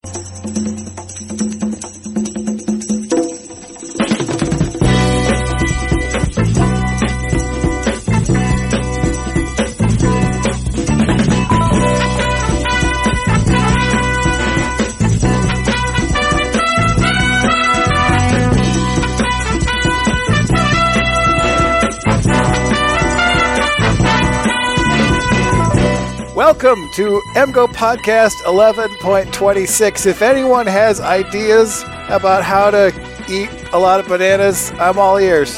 Welcome to MGO Podcast 11.26. If anyone has ideas about how to eat a lot of bananas, I'm all ears.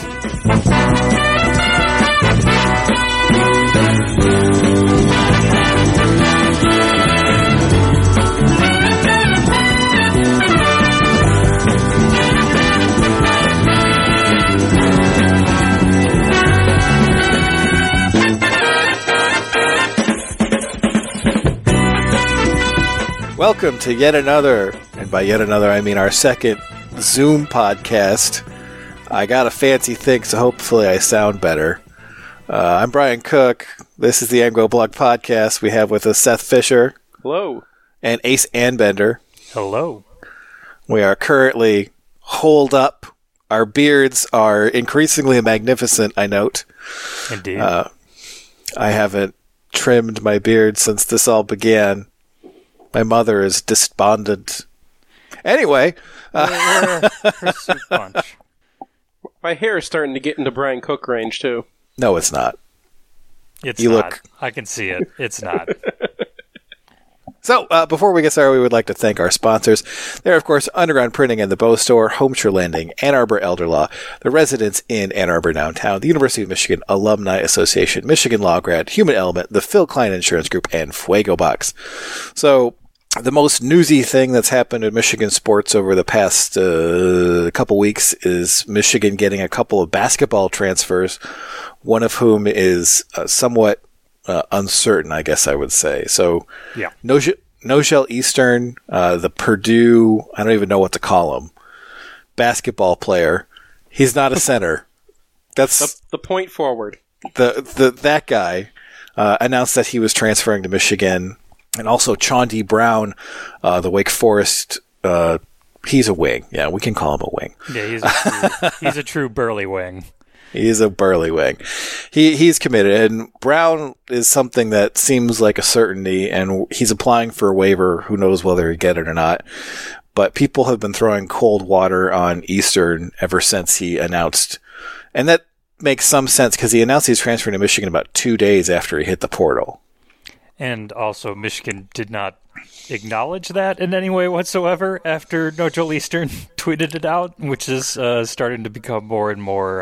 Welcome to yet another, and by yet another I mean our second Zoom podcast. I got a fancy thing, so hopefully I sound better. I'm Brian Cook. This is the Anglo Blog Podcast. We have with us Seth Fisher. Hello. And Ace Anbender. Hello. We are currently holed up. Our beards are increasingly magnificent, I note. Indeed. I haven't trimmed my beard since this all began. My mother is despondent. Anyway. Her soup punch. My hair is starting to get into Brian Cook range, too. No, it's not. It's you not. Look... I can see it. It's not. So, before we get started, we would like to thank our sponsors. They're, of course, Underground Printing and the Bow Store, Homeshire Landing, Ann Arbor Elder Law, the Residence Inn Ann Arbor Downtown, the University of Michigan Alumni Association, Michigan Law Grad, Human Element, the Phil Klein Insurance Group, and Fuego Box. So, the most newsy thing that's happened in Michigan sports over the past couple weeks is Michigan getting a couple of basketball transfers, one of whom is somewhat uncertain, I guess I would say. So, yeah. Nojel Eastern, the Purdue, I don't even know what to call him, basketball player. He's not a center. That's the point forward. That guy announced that he was transferring to Michigan. And also Chaundi Brown, the Wake Forest, he's a wing. Yeah, we can call him a wing. Yeah, he's a true burly wing. He's a burly wing. He's committed, and Brown is something that seems like a certainty, and he's applying for a waiver. Who knows whether he'll get it or not. But people have been throwing cold water on Eastern ever since he announced. And that makes some sense because he announced he's transferring to Michigan about 2 days after he hit the portal. And also, Michigan did not acknowledge that in any way whatsoever after Nojel Eastern tweeted it out, which is starting to become more and more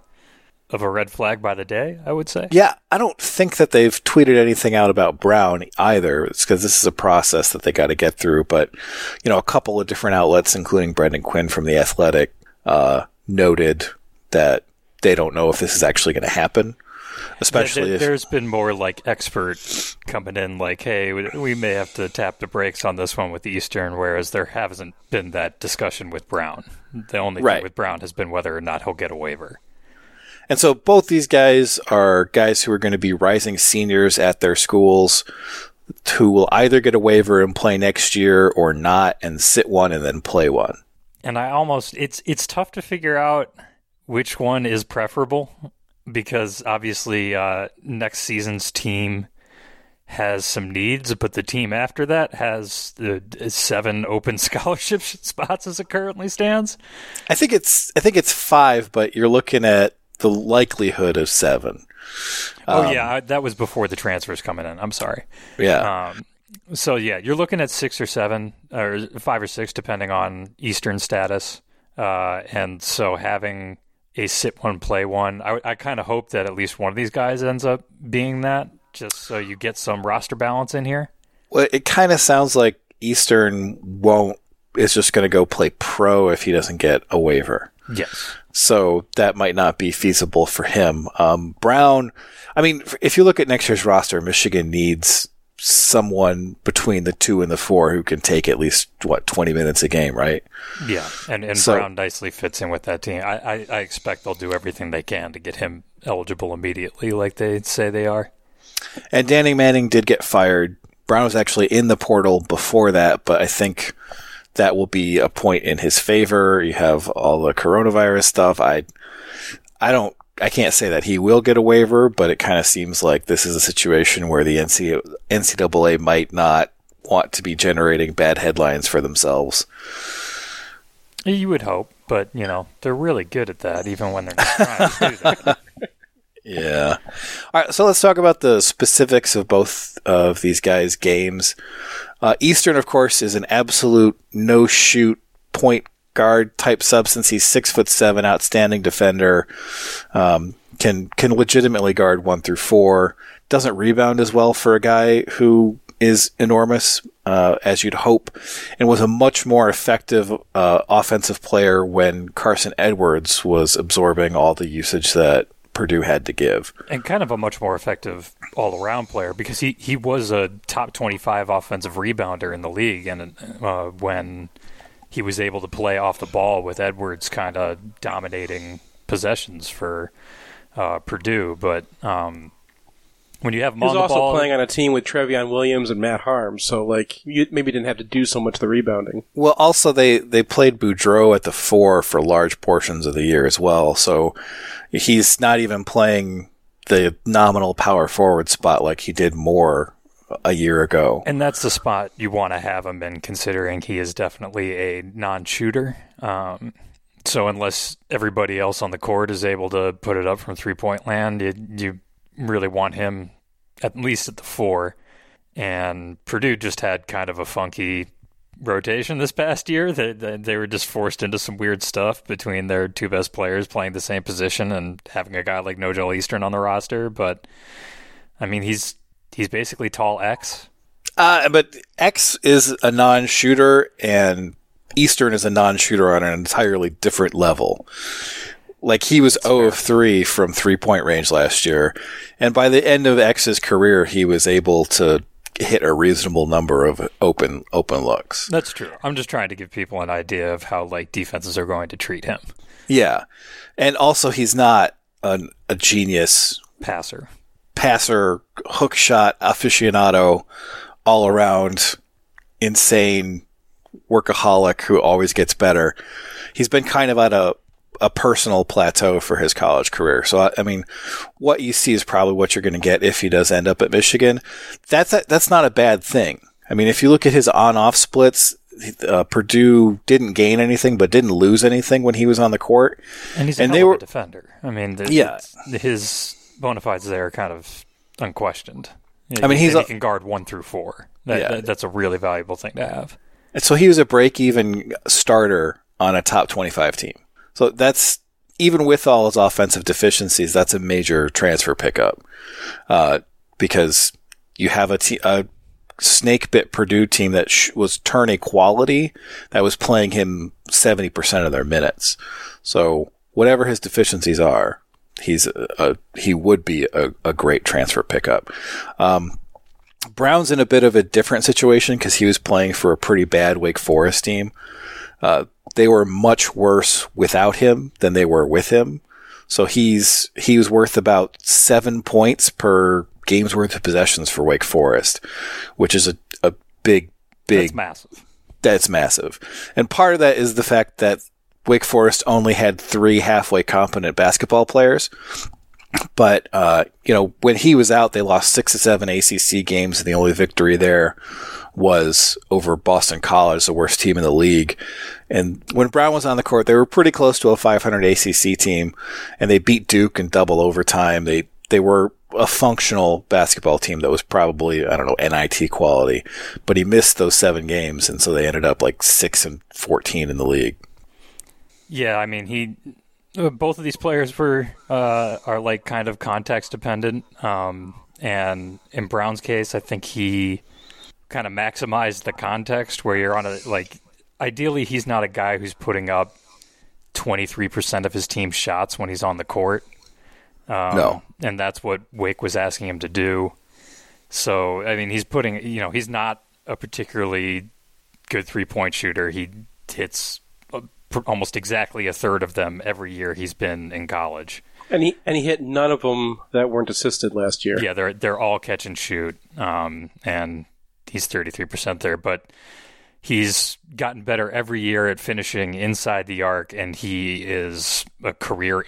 of a red flag by the day, I would say. Yeah, I don't think that they've tweeted anything out about Brown either. It's because this is a process that they got to get through. But, you know, a couple of different outlets, including Brendan Quinn from The Athletic, noted that they don't know if this is actually going to happen. Especially there's been more like expert coming in like, hey, we may have to tap the brakes on this one with Eastern, whereas there hasn't been that discussion with Brown. The only thing with Brown has been whether or not he'll get a waiver. And so both these guys are guys who are going to be rising seniors at their schools who will either get a waiver and play next year or not and sit one and then play one. And it's tough to figure out which one is preferable. Because obviously next season's team has some needs, but the team after that has 7 open scholarship spots as it currently stands. I think it's 5, but you're looking at the likelihood of 7. That was before the transfers coming in. I'm sorry. Yeah. So yeah, you're looking at 6 or 7, or 5 or 6, depending on Eastern status. And so having a sit one, play one. I kind of hope that at least one of these guys ends up being that, just so you get some roster balance in here. Well, it kind of sounds like Eastern is just going to go play pro if he doesn't get a waiver. Yes. So that might not be feasible for him. Brown, I mean, if you look at next year's roster, Michigan needs someone between the 2 and the 4 who can take at least 20 minutes a game, right? Yeah, and so, Brown nicely fits in with that team. I expect they'll do everything they can to get him eligible immediately, like they say they are. And Danny Manning did get fired Brown was actually in the portal before that, but I think that will be a point in his favor. You have all the coronavirus stuff. I can't say that he will get a waiver, but it kind of seems like this is a situation where the NCAA might not want to be generating bad headlines for themselves. You would hope, but, they're really good at that, even when they're not trying to do that. Yeah. All right, so let's talk about the specifics of both of these guys' games. Eastern, of course, is an absolute no-shoot point guard type substance. He's 6'7", outstanding defender. Can legitimately guard 1 through 4. Doesn't rebound as well for a guy who is enormous, as you'd hope, and was a much more effective offensive player when Carson Edwards was absorbing all the usage that Purdue had to give. And kind of a much more effective all-around player because he was a top 25 offensive rebounder in the league, and when he was able to play off the ball with Edwards kind of dominating possessions for Purdue. But when you have him on the ball... He was also playing on a team with Trevion Williams and Matt Harms, so you maybe didn't have to do so much of the rebounding. Well, also they played Boudreau at the 4 for large portions of the year as well, so he's not even playing the nominal power forward spot like he did more a year ago. And that's the spot you want to have him in, considering he is definitely a non-shooter. So unless everybody else on the court is able to put it up from three-point land, you really want him at least at the 4. And Purdue just had kind of a funky rotation this past year. They were just forced into some weird stuff between their 2 best players playing the same position and having a guy like Nojel Eastern on the roster. But, I mean, he's basically tall X. But X is a non-shooter, and Eastern is a non-shooter on an entirely different level. Like, he was 0 of 3 from three-point range last year, and by the end of X's career, he was able to hit a reasonable number of open looks. That's true. I'm just trying to give people an idea of how defenses are going to treat him. Yeah, and also he's not a genius passer, hook shot aficionado, all around insane workaholic who always gets better. He's been kind of at a personal plateau for his college career. So, I mean, what you see is probably what you're going to get if he does end up at Michigan. That's not a bad thing. I mean, if you look at his on-off splits, Purdue didn't gain anything but didn't lose anything when he was on the court. And he's a defender. I mean, his bona fides there are kind of unquestioned. I mean, he can guard 1 through 4. That's a really valuable thing to have. And so he was a break-even starter on a top 25 team. So that's, even with all his offensive deficiencies, that's a major transfer pickup. Because you have a snake-bit Purdue team that was tourney quality that was playing him 70% of their minutes. So whatever his deficiencies are, he would be a great transfer pickup. Brown's in a bit of a different situation because he was playing for a pretty bad Wake Forest team. They were much worse without him than they were with him. So he was worth about 7 points per game's worth of possessions for Wake Forest, which is a big. That's massive. That's massive. And part of that is the fact that Wake Forest only had 3 halfway competent basketball players. But, when he was out, they lost 6 of 7 ACC games, and the only victory there was over Boston College, the worst team in the league. And when Brown was on the court, they were pretty close to a 500 ACC team, and they beat Duke in double overtime. They were a functional basketball team that was probably, NIT quality. But he missed those 7 games, and so they ended up 6-14 in the league. Yeah, I mean, both of these players are kind of context dependent. And in Brown's case, I think he kind of maximized the context where you're on ideally he's not a guy who's putting up 23% of his team's shots when he's on the court. No. And that's what Wake was asking him to do. So, I mean, he's not a particularly good 3-point shooter. He hits almost exactly a third of them every year he's been in college. And he hit none of them that weren't assisted last year. Yeah, they're all catch and shoot. And he's 33% there, but he's gotten better every year at finishing inside the arc, and he is a career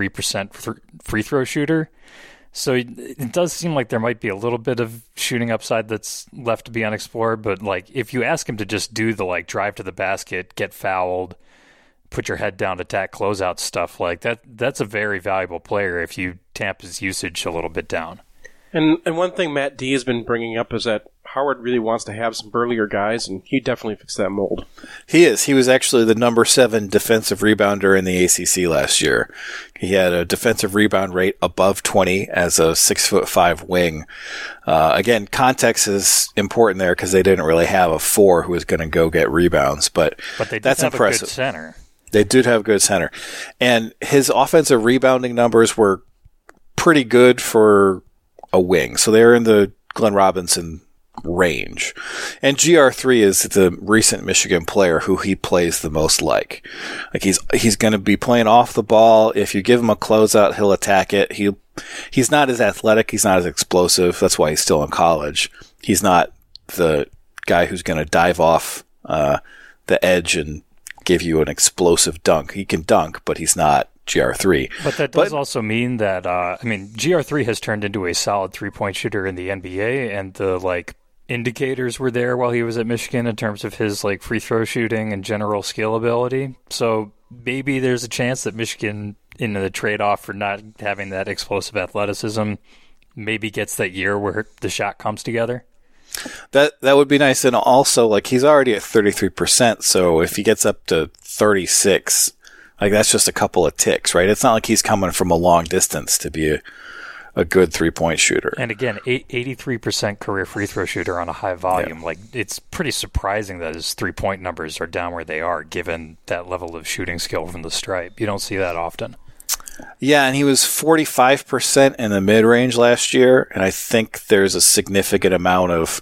83% free throw shooter. So it does seem like there might be a little bit of shooting upside that's left to be unexplored, but like if you ask him to just do the like drive to the basket, get fouled, put your head down, attack, closeout stuff like that, that's a very valuable player if you tamp his usage a little bit down. And one thing Matt D has been bringing up is that Howard really wants to have some burlier guys, and he definitely fits that mold. He is. He was actually the number 7 defensive rebounder in the ACC last year. He had a defensive rebound rate above 20 as a 6'5" wing. Again, context is important there because they didn't really have a 4 who was going to go get rebounds, but they did that's have impressive. A good center. They did have a good center, and his offensive rebounding numbers were pretty good for a wing. So they're in the Glenn Robinson range. And GR3 is the recent Michigan player who he plays the most like. Like he's going to be playing off the ball. If you give him a closeout, he'll attack it. He's not as athletic. He's not as explosive. That's why he's still in college. He's not the guy who's going to dive off the edge and give you an explosive dunk. He can dunk, but he's not GR3. But that does also mean that, GR3 has turned into a solid three-point shooter in the NBA, and the, indicators were there while he was at Michigan in terms of his, free throw shooting and general skill ability. So maybe there's a chance that Michigan, in the trade-off for not having that explosive athleticism, maybe gets that year where the shot comes together. That would be nice. And also, he's already at 33%, so if he gets up to 36, that's just a couple of ticks, right? It's not like he's coming from a long distance to be a good three-point shooter. And again, 83% career free throw shooter on a high volume. Yeah. It's pretty surprising that his three-point numbers are down where they are, given that level of shooting skill from the stripe. You don't see that often. Yeah, and he was 45% in the mid-range last year, and I think there's a significant amount of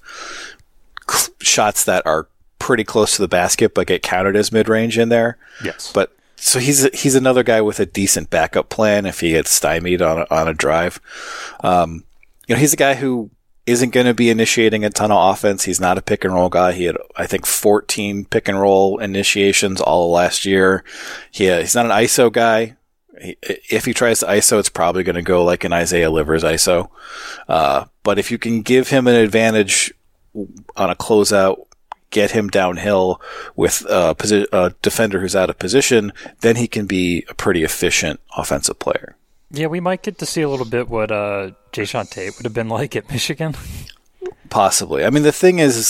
shots that are pretty close to the basket but get counted as mid-range in there. Yes. But so he's another guy with a decent backup plan if he gets stymied on a drive. He's a guy who isn't going to be initiating a ton of offense. He's not a pick and roll guy. He had, I think, 14 pick and roll initiations all of last year. He's not an ISO guy. If he tries to ISO, it's probably going to go like an Isaiah Livers ISO. But if you can give him an advantage on a closeout, get him downhill with a defender who's out of position, then he can be a pretty efficient offensive player. Yeah, we might get to see a little bit what Jayshawn Tate would have been like at Michigan. Possibly. I mean, the thing is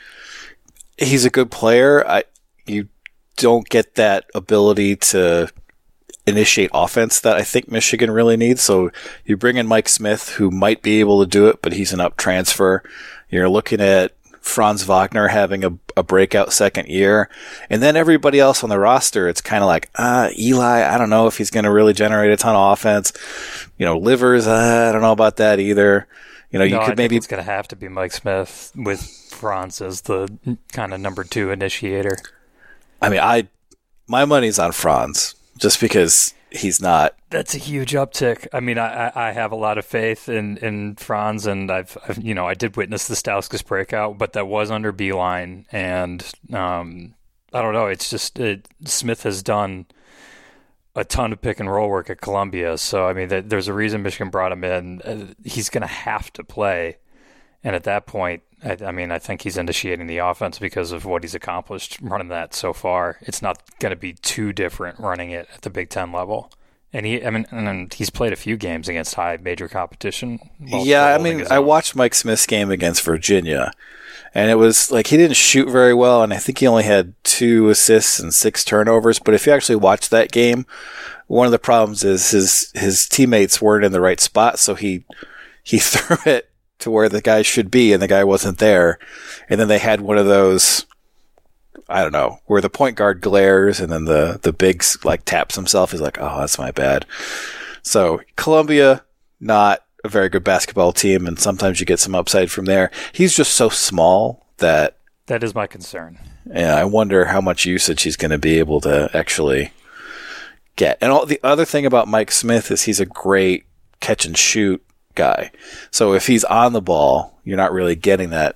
he's a good player. You don't get that ability to initiate offense that I think Michigan really needs. So you bring in Mike Smith, who might be able to do it, but he's an up transfer. You're looking at Franz Wagner having a breakout second year. And then everybody else on the roster, it's kind of like, Eli, I don't know if he's going to really generate a ton of offense. Livers, I don't know about that either. You could maybe. It's going to have to be Mike Smith with Franz as the kind of number 2 initiator. I mean, my money's on Franz just because he's not. That's a huge uptick. I mean, I have a lot of faith in Franz, and I did witness the Stauskas breakout, but that was under Beeline, and I don't know. It's just Smith has done a ton of pick and roll work at Columbia, so I mean, there's a reason Michigan brought him in. He's going to have to play, and at that point, I think he's initiating the offense because of what he's accomplished running that so far. It's not going to be too different running it at the Big Ten level. And he's played a few games against high major competition. Yeah, I watched Mike Smith's game against Virginia, and it was he didn't shoot very well, and I think he only had 2 assists and 6 turnovers. But if you actually watch that game, one of the problems is his teammates weren't in the right spot, so he threw it to where the guy should be, and the guy wasn't there. And then they had one of those, I don't know, where the point guard glares and then the big taps himself. He's like, oh, that's my bad. So Columbia, not a very good basketball team, and sometimes you get some upside from there. He's just so small that is my concern. Yeah, I wonder how much usage he's going to be able to actually get. And the other thing about Mike Smith is he's a great catch and shoot guy. So if he's on the ball, you're not really getting that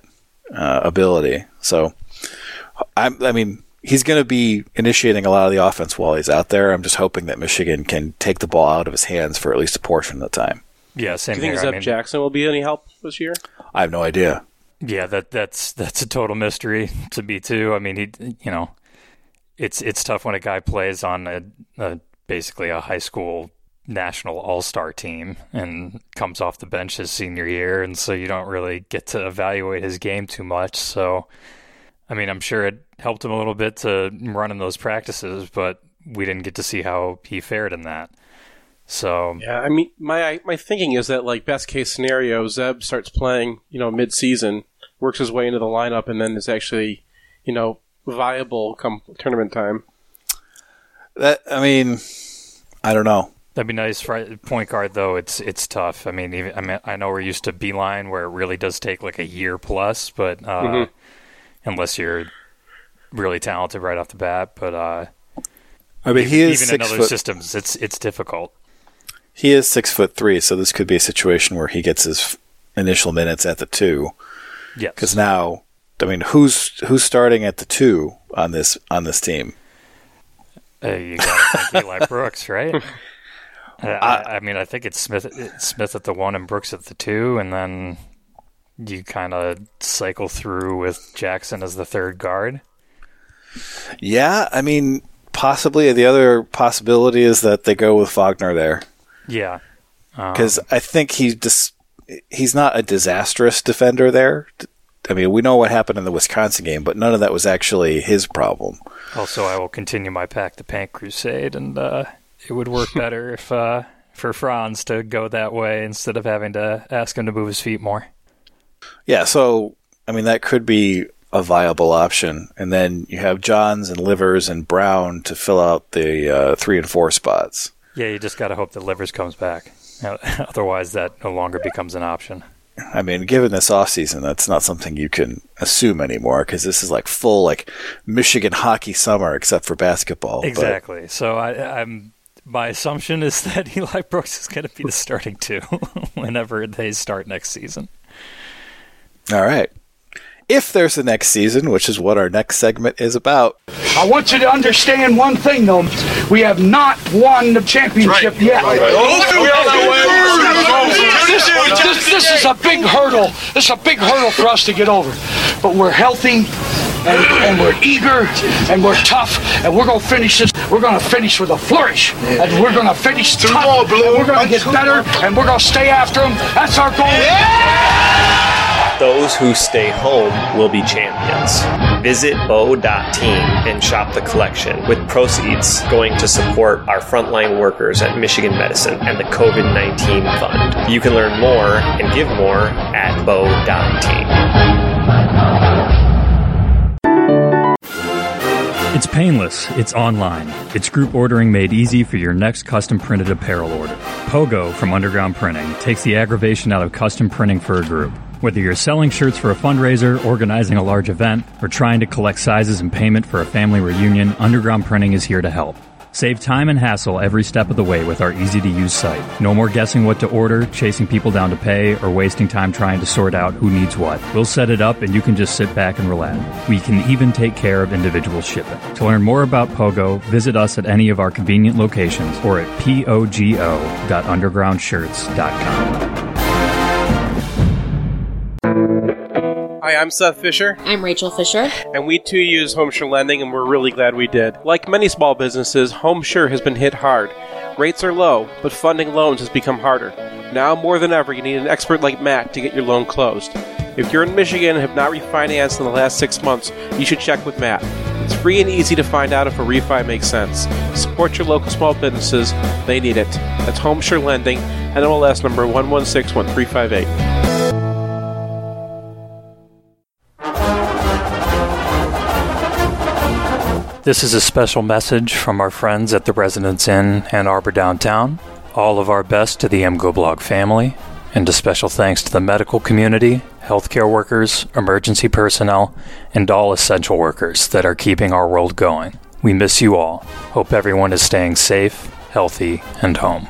ability. So, I mean, he's going to be initiating a lot of the offense while he's out there. I'm just hoping that Michigan can take the ball out of his hands for at least a portion of the time. Yeah, same Do you think here. Zeb Jackson will be any help this year? I have no idea. Yeah, that's a total mystery to me too. I mean, it's tough when a guy plays on basically a high school national all-star team and comes off the bench his senior year, and so you don't really get to evaluate his game too much. So, I mean, I'm sure it helped him a little bit to run in those practices, but we didn't get to see how he fared in that. So yeah, I mean, my thinking is that, like, best case scenario, Zeb starts playing, mid-season, works his way into the lineup, and then is actually, viable come tournament time. I mean, I don't know. That'd be nice for point guard, though. It's tough. I mean, I know we're used to Beeline, where it really does take like a year plus, but unless you're really talented right off the bat. But I mean, he is even in other systems, it's difficult. He is 6'3", so this could be a situation where he gets his initial minutes at the 2. Yes. Because now, I mean, who's starting at the 2 on this team? You got to think Eli Brooks, right? I mean, I think it's Smith at the 1 and Brooks at the 2, and then you kind of cycle through with Jackson as the third guard. Yeah, I mean, possibly. The other possibility is that they go with Faulkner there. Yeah. Because I think he's not a disastrous defender there. I mean, we know what happened in the Wisconsin game, but none of that was actually his problem. Also, I will continue my Pack the Paint crusade, and it would work better if for Franz to go that way instead of having to ask him to move his feet more. Yeah, so, I mean, that could be a viable option. And then you have Johns and Livers and Brown to fill out the 3 and 4 spots. Yeah, you just got to hope that Livers comes back. Otherwise, that no longer becomes an option. I mean, given this offseason, that's not something you can assume anymore because this is like full like Michigan hockey summer except for basketball. Exactly. But so my assumption is that Eli Brooks is going to be the starting 2 whenever they start next season. All right. If there's a next season, which is what our next segment is about. I want you to understand one thing, though. We have not won the championship yet. This is a big hurdle. This is a big hurdle for us to get over. But we're healthy, and we're eager, and we're tough, and we're going to finish this. We're going to finish with a flourish, and we're going to finish tough, and we're going to get better, and we're going to stay after them. That's our goal. Those who stay home will be champions. Visit bow.team and shop the collection, with proceeds going to support our frontline workers at Michigan Medicine and the COVID-19 Fund. You can learn more and give more at bow.team. It's painless, it's online, it's group ordering made easy for your next custom printed apparel order. Pogo from Underground Printing takes the aggravation out of custom printing for a group. Whether you're selling shirts for a fundraiser, organizing a large event, or trying to collect sizes and payment for a family reunion, Underground Printing is here to help. Save time and hassle every step of the way with our easy-to-use site. No more guessing what to order, chasing people down to pay, or wasting time trying to sort out who needs what. We'll set it up and you can just sit back and relax. We can even take care of individual shipping. To learn more about Pogo, visit us at any of our convenient locations or at pogo.undergroundshirts.com. Hi, I'm Seth Fisher. I'm Rachel Fisher. And we too use HomeSure Lending, and we're really glad we did. Like many small businesses, HomeSure has been hit hard. Rates are low, but funding loans has become harder. Now more than ever, you need an expert like Matt to get your loan closed. If you're in Michigan and have not refinanced in the last 6 months, you should check with Matt. It's free and easy to find out if a refi makes sense. Support your local small businesses. They need it. That's HomeSure Lending, NMLS number 1161358. This is a special message from our friends at the Residence Inn, Ann Arbor Downtown. All of our best to the MGoBlog family, and a special thanks to the medical community, healthcare workers, emergency personnel, and all essential workers that are keeping our world going. We miss you all. Hope everyone is staying safe, healthy, and home.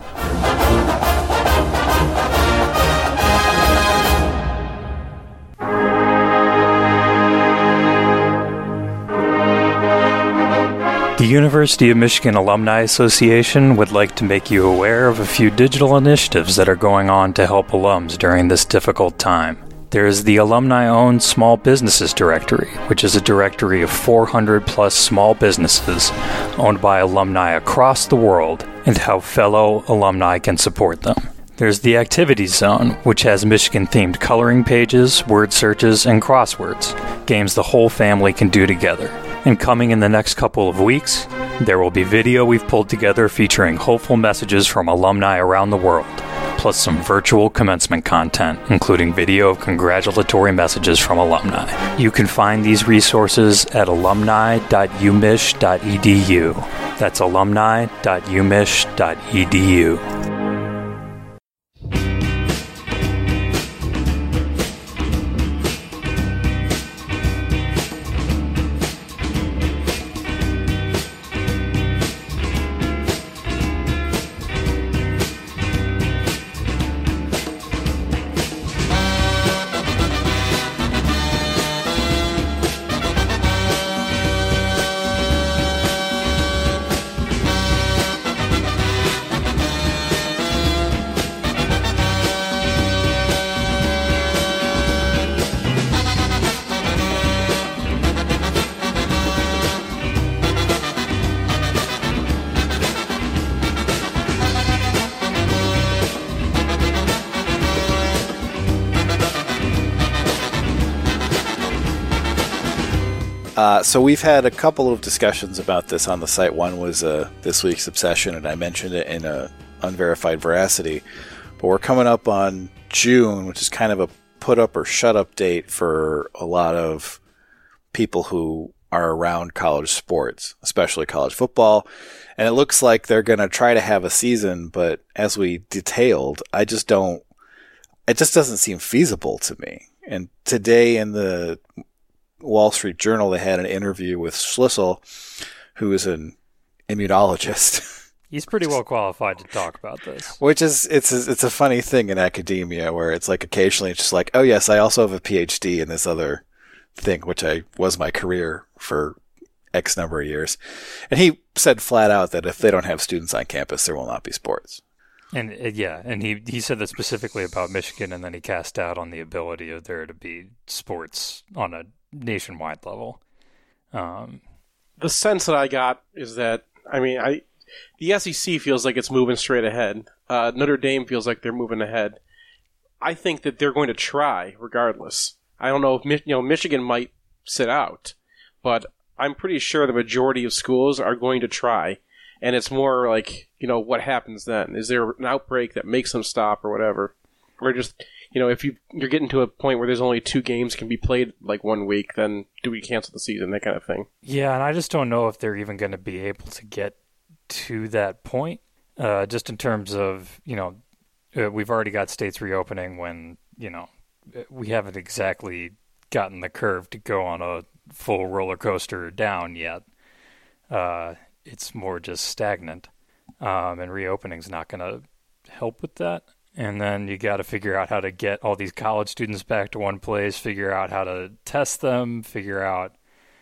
The University of Michigan Alumni Association would like to make you aware of a few digital initiatives that are going on to help alums during this difficult time. There is the alumni-owned Small Businesses Directory, which is a directory of 400-plus small businesses owned by alumni across the world and how fellow alumni can support them. There's the Activities Zone, which has Michigan-themed coloring pages, word searches, and crosswords, games the whole family can do together. And coming in the next couple of weeks, there will be video we've pulled together featuring hopeful messages from alumni around the world, plus some virtual commencement content, including video of congratulatory messages from alumni. You can find these resources at alumni.umich.edu. That's alumni.umich.edu. So we've had a couple of discussions about this on the site. One was this week's obsession, and I mentioned it in a unverified veracity. But we're coming up on June, which is kind of a put up or shut up date for a lot of people who are around college sports, especially college football. And it looks like they're going to try to have a season, but as we detailed, it just doesn't seem feasible to me. And today in the Wall Street Journal, they had an interview with Schlissel, who is an immunologist. He's pretty well qualified to talk about this. Which is, it's a funny thing in academia where it's like occasionally it's just like, oh yes, I also have a PhD in this other thing, which was my career for X number of years. And he said flat out that if they don't have students on campus, there will not be sports. And and he said that specifically about Michigan, and then he cast doubt on the ability of there to be sports on a nationwide level. The sense that I got is that, the SEC feels like it's moving straight ahead. Notre Dame feels like they're moving ahead. I think that they're going to try regardless. I don't know if Michigan might sit out, but I'm pretty sure the majority of schools are going to try. And it's more like, what happens then? Is there an outbreak that makes them stop or whatever? Or just, if you're getting to a point where there's only 2 games can be played like 1 week, then do we cancel the season? That kind of thing. Yeah, and I just don't know if they're even going to be able to get to that point. Just in terms of, we've already got states reopening when, we haven't exactly gotten the curve to go on a full roller coaster down yet. It's more just stagnant. And reopening's not going to help with that. And then you got to figure out how to get all these college students back to one place, figure out how to test them, figure out,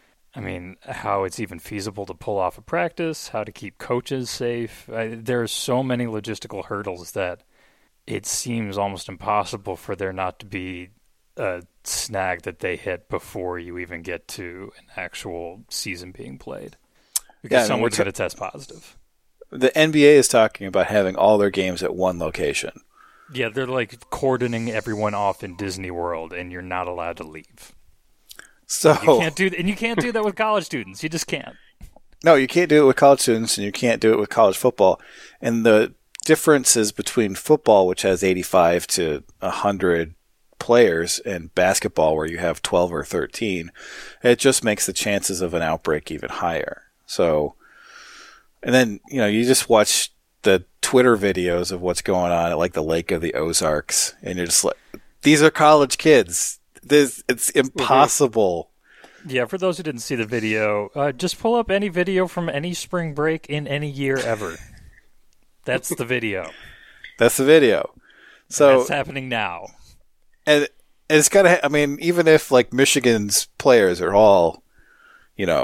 how it's even feasible to pull off a practice, how to keep coaches safe. There are so many logistical hurdles that it seems almost impossible for there not to be a snag that they hit before you even get to an actual season being played. Because someone's going to test positive. The NBA is talking about having all their games at one location. Yeah, they're like cordoning everyone off in Disney World, and you're not allowed to leave. So you can't do that with college students. You just can't. No, you can't do it with college students, and you can't do it with college football. And the differences between football, which has 85 to 100 players, and basketball, where you have 12 or 13, it just makes the chances of an outbreak even higher. So, and then, you just watch the Twitter videos of what's going on at like the Lake of the Ozarks, and you're just like, these are college kids. It's impossible. Yeah, for those who didn't see the video, just pull up any video from any spring break in any year ever. That's the video. That's the video. So that's happening now. And it's got to, even if like Michigan's players are all,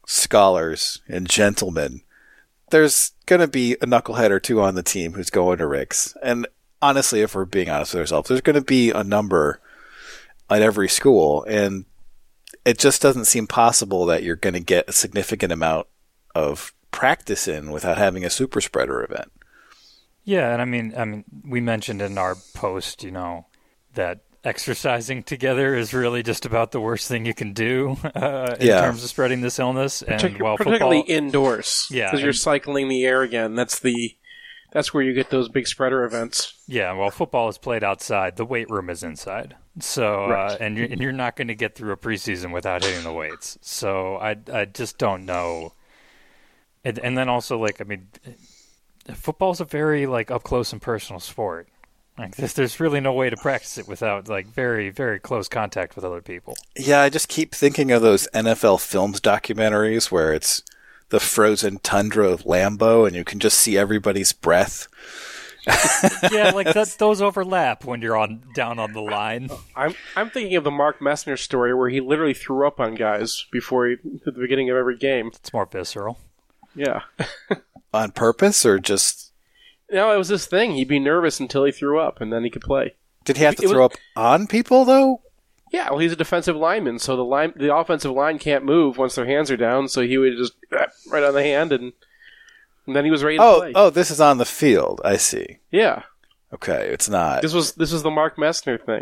scholars and gentlemen, there's going to be a knucklehead or two on the team who's going to Rick's. And honestly, if we're being honest with ourselves, there's going to be a number at every school. And it just doesn't seem possible that you're going to get a significant amount of practice in without having a super spreader event. Yeah, and I mean, we mentioned in our post, that exercising together is really just about the worst thing you can do in terms of spreading this illness. And particularly indoors, because you're cycling the air again. That's where you get those big spreader events. Yeah, well, football is played outside. The weight room is inside. So, right. and you're not going to get through a preseason without hitting the weights. So I just don't know. And then also, football's a very up close and personal sport. There's really no way to practice it without very, very close contact with other people. Yeah, I just keep thinking of those NFL Films documentaries where it's the frozen tundra of Lambeau and you can just see everybody's breath. Yeah, those overlap when you're down on the line. I'm thinking of the Mark Messner story where he literally threw up on guys at the beginning of every game. It's more visceral. Yeah. On purpose or just... No, it was this thing. He'd be nervous until he threw up, and then he could play. Did he have to throw up on people, though? Yeah, well, he's a defensive lineman, so the offensive line can't move once their hands are down, so he would just right on the hand, and then he was ready to play. Oh, this is on the field. I see. Yeah. Okay, it's not. This was the Mark Messner thing.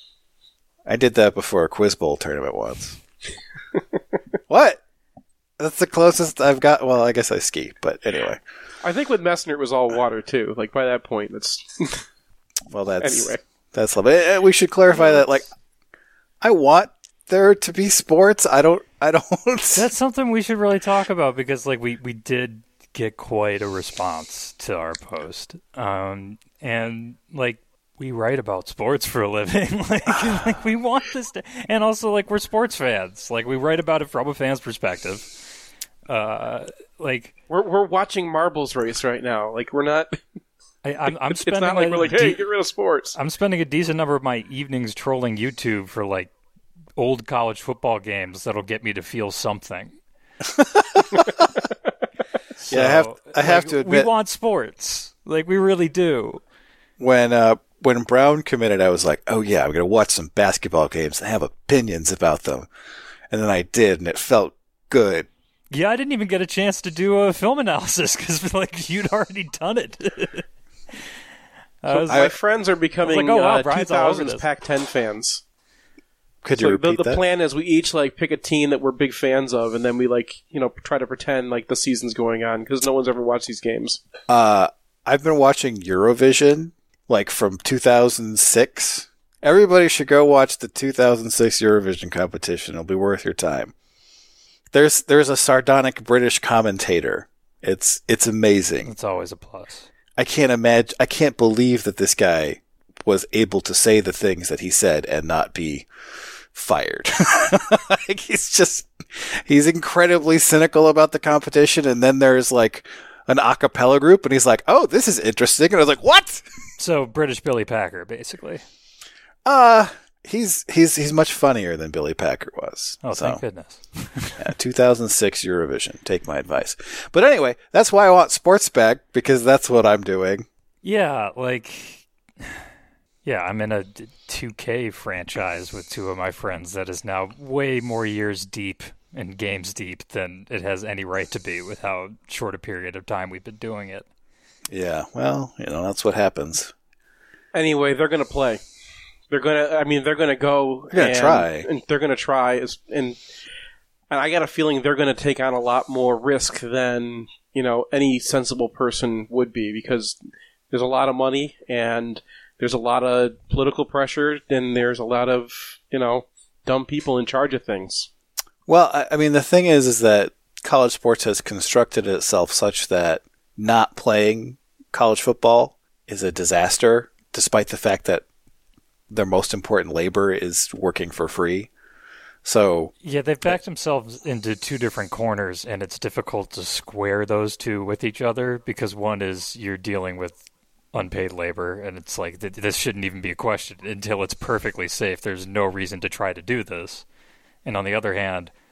I did that before a Quiz Bowl tournament once. What? That's the closest I've got. Well, I guess I ski, but anyway. I think with Messner it was all water too. By that point, that's anyway. That's lovely. We should clarify that. I want there to be sports. I don't. That's something we should really talk about because we did get quite a response to our post, and we write about sports for a living. We want this to, and also we're sports fans. We write about it from a fan's perspective. We're watching marbles race right now. We're not. I'm it's spending. Not we're hey, get rid of sports. I'm spending a decent number of my evenings trolling YouTube for old college football games that'll get me to feel something. So, yeah, I have to admit, we want sports. We really do. When Brown committed, I was like, oh yeah, I'm going to watch some basketball games and have opinions about them. And then I did, and it felt good. Yeah, I didn't even get a chance to do a film analysis because you'd already done it. My friends are becoming 2000s Pac-10 fans. Could you repeat that? The plan is we each pick a team that we're big fans of, and then we try to pretend the season's going on because no one's ever watched these games. I've been watching Eurovision from 2006. Everybody should go watch the 2006 Eurovision competition. It'll be worth your time. There's a sardonic British commentator. It's amazing. It's always a plus. I can't believe that this guy was able to say the things that he said and not be fired. He's incredibly cynical about the competition. And then there's an a cappella group and he's like, oh, this is interesting. And I was like, what? So British Billy Packer, basically. He's much funnier than Billy Packer was. Oh, thank goodness. 2006 Eurovision. Take my advice. But anyway, that's why I want Sports Bag, because that's what I'm doing. Yeah, I'm in a 2K franchise with two of my friends that is now way more years deep and games deep than it has any right to be with how short a period of time we've been doing it. Yeah, well, that's what happens. Anyway, they're going to play. They're gonna go. They're gonna try. And they're gonna try. And I got a feeling they're gonna take on a lot more risk than any sensible person would be, because there's a lot of money and there's a lot of political pressure and there's a lot of dumb people in charge of things. Well, I mean, the thing is that college sports has constructed itself such that not playing college football is a disaster, despite the fact that their most important labor is working for free. So yeah, they've backed themselves into two different corners, and it's difficult to square those two with each other because one is you're dealing with unpaid labor, and it's this shouldn't even be a question until it's perfectly safe. There's no reason to try to do this. And on the other hand,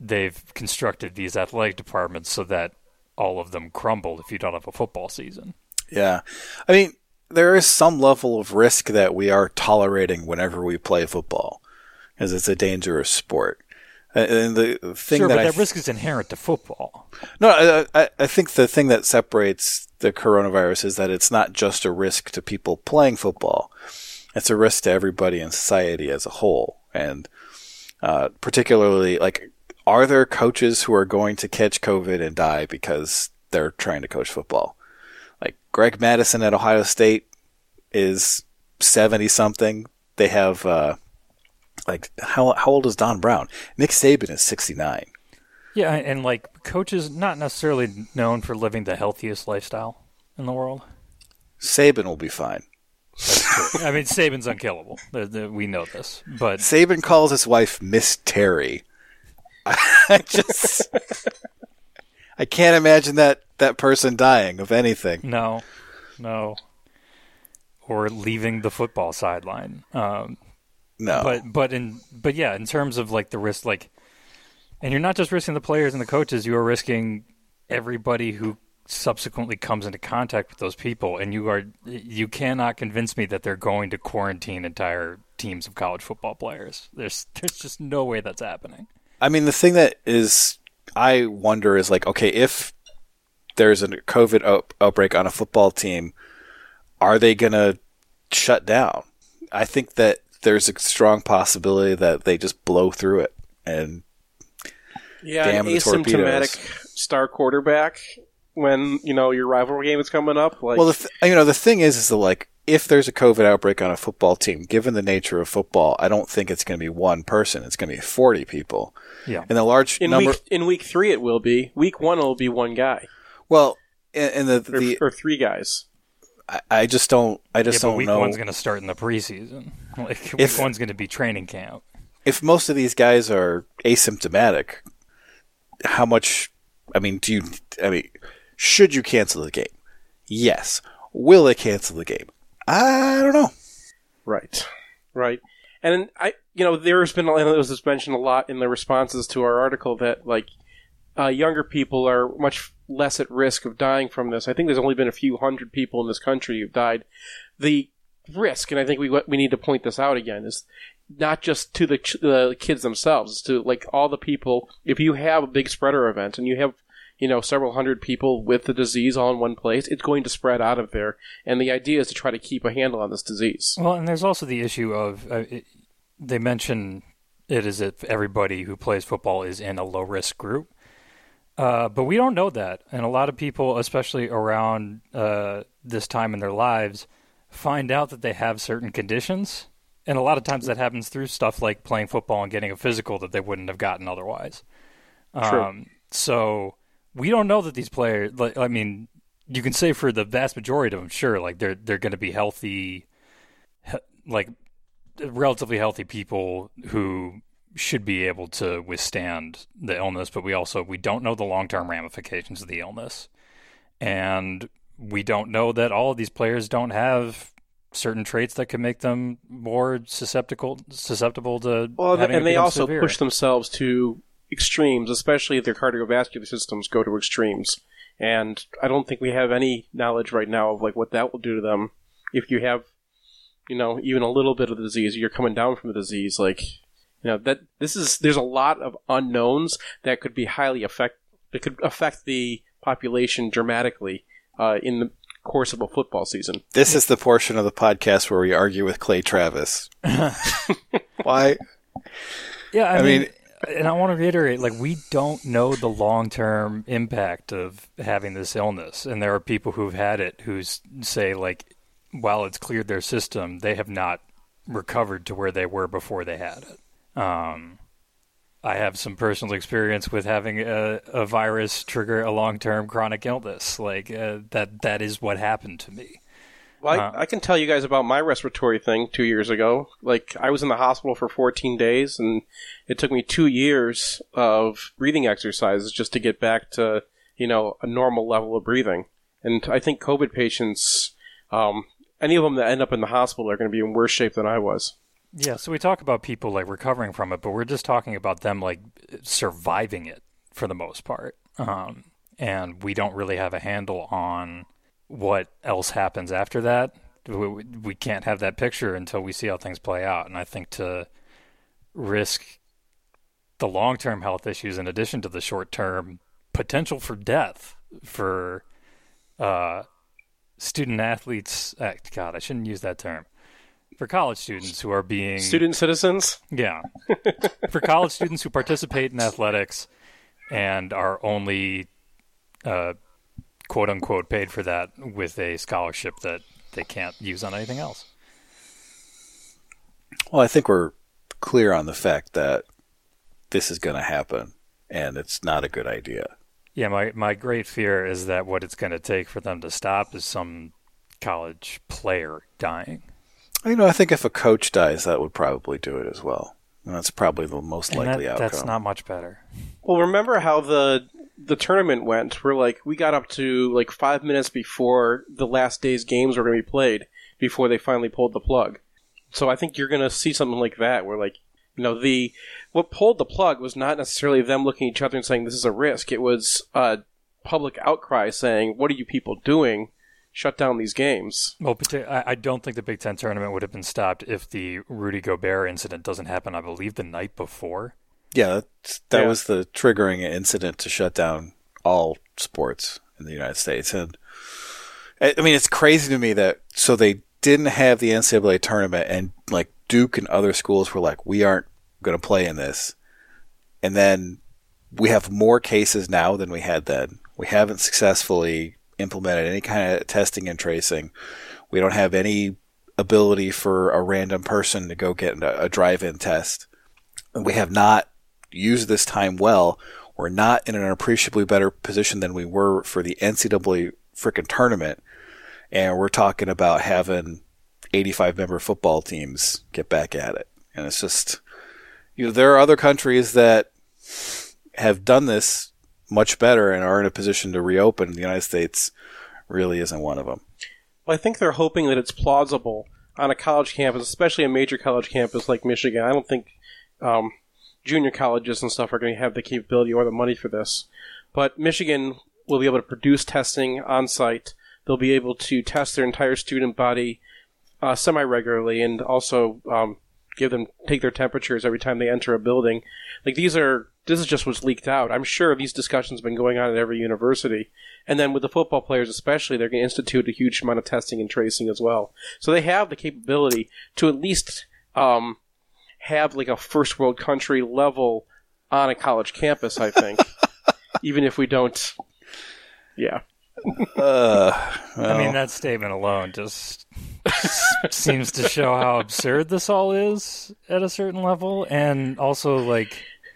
they've constructed these athletic departments so that all of them crumble if you don't have a football season. Yeah. I mean, there is some level of risk that we are tolerating whenever we play football, because it's a dangerous sport. And the thing sure, that but that risk is inherent to football. No, I think the thing that separates the coronavirus is that it's not just a risk to people playing football. It's a risk to everybody in society as a whole. And particularly, like, are there coaches who are going to catch COVID and die because they're trying to coach football? Like, Greg Madison at Ohio State is 70-something. They have, how old is Don Brown? Nick Saban is 69. Yeah, and like coaches not necessarily known for living the healthiest lifestyle in the world. Saban will be fine. That's true. I mean, Saban's unkillable. We know this, but Saban calls his wife Miss Terry. I can't imagine that person dying of anything. No, or leaving the football sideline. No, but yeah, in terms of like the risk, like. And you're not just risking the players and the coaches, you are risking everybody who subsequently comes into contact with those people. And you cannot convince me that they're going to quarantine entire teams of college football players. There's just no way that's happening. I mean, the thing that is, I wonder is like, okay, if there's a COVID outbreak on a football team, are they going to shut down? I think that there's a strong possibility that they just blow through it and an asymptomatic star quarterback when, your rivalry game is coming up. Like, well, the thing is that, like, if there's a COVID outbreak on a football team, given the nature of football, I don't think it's going to be one person. It's going to be 40 people. Yeah. And the large number... In week 3 it will be. Week 1 it will be one guy. Well, or 3 guys. I just don't but know. Week 1's going to start in the preseason. Like, week 1's going to be training camp. If most of these guys are asymptomatic... How much, should you cancel the game? Yes. Will it cancel the game? I don't know. Right. And there's been, and it was mentioned a lot in the responses to our article that, like, younger people are much less at risk of dying from this. I think there's only been a few hundred people in this country who've died. The risk, and I think we need to point this out again, is not just to the kids themselves, it's to like all the people. If you have a big spreader event and you have several hundred people with the disease all in one place, it's going to spread out of there. And the idea is to try to keep a handle on this disease. Well, and there's also the issue of they mention it as if everybody who plays football is in a low risk group, but we don't know that. And a lot of people, especially around this time in their lives, find out that they have certain conditions. And a lot of times that happens through stuff like playing football and getting a physical that they wouldn't have gotten otherwise. True. So we don't know that these players, you can say for the vast majority of them, sure, like they're going to be healthy, like relatively healthy people who should be able to withstand the illness, but we don't know the long-term ramifications of the illness. And we don't know that all of these players don't have certain traits that can make them more susceptible to having and they also severe. Push themselves to extremes, especially if their cardiovascular systems go to extremes. And I don't think we have any knowledge right now of like what that will do to them. If you have, even a little bit of the disease, you're coming down from the disease, there's a lot of unknowns that could be that could affect the population dramatically in the course of a football season. This is the portion of the podcast where we argue with Clay Travis. Why? Yeah, I mean, and I want to reiterate, like, we don't know the long-term impact of having this illness. And there are people who've had it who say, like, while it's cleared their system, they have not recovered to where they were before they had it. I have some personal experience with having a virus trigger a long-term chronic illness. Like, that is what happened to me. Well, I can tell you guys about my respiratory thing 2 years ago. Like, I was in the hospital for 14 days, and it took me 2 years of breathing exercises just to get back to, a normal level of breathing. And I think COVID patients, any of them that end up in the hospital are going to be in worse shape than I was. Yeah, so we talk about people like recovering from it, but we're just talking about them like surviving it for the most part. And we don't really have a handle on what else happens after that. We can't have that picture until we see how things play out. And I think to risk the long-term health issues in addition to the short-term potential for death for student athletes, God, I shouldn't use that term. For college students who are being... Student citizens? Yeah. For college students who participate in athletics and are only, quote-unquote, paid for that with a scholarship that they can't use on anything else. Well, I think we're clear on the fact that this is going to happen, and it's not a good idea. Yeah, my great fear is that what it's going to take for them to stop is some college player dying. I think if a coach dies, that would probably do it as well. And that's probably the most likely outcome. That's not much better. Well, remember how the tournament went? We got up to 5 minutes before the last day's games were going to be played before they finally pulled the plug. So I think you're going to see something like that where what pulled the plug was not necessarily them looking at each other and saying this is a risk. It was a public outcry saying, what are you people doing? Shut down these games. Well, I don't think the Big Ten tournament would have been stopped if the Rudy Gobert incident doesn't happen, I believe, the night before. Yeah, that was the triggering incident to shut down all sports in the United States. And I mean, it's crazy to me that so they didn't have the NCAA tournament and Duke and other schools were like, we aren't going to play in this. And then we have more cases now than we had then. We haven't successfully implemented any kind of testing and tracing. We don't have any ability for a random person to go get a drive-in test. And we have not used this time well. We're not in an appreciably better position than we were for the NCAA frickin' tournament. And we're talking about having 85-member football teams get back at it. And it's just, there are other countries that have done this much better and are in a position to reopen. The United States really isn't one of them. Well, I think they're hoping that it's plausible on a college campus, especially a major college campus like Michigan. I don't think junior colleges and stuff are going to have the capability or the money for this. But Michigan will be able to produce testing on site. They'll be able to test their entire student body semi-regularly and also take their temperatures every time they enter a building. This is just what's leaked out. I'm sure these discussions have been going on at every university. And then with the football players especially, they're going to institute a huge amount of testing and tracing as well. So they have the capability to at least have a first world country level on a college campus, I think. Even if we don't. Yeah. I mean, that statement alone just seems to show how absurd this all is at a certain level. And also,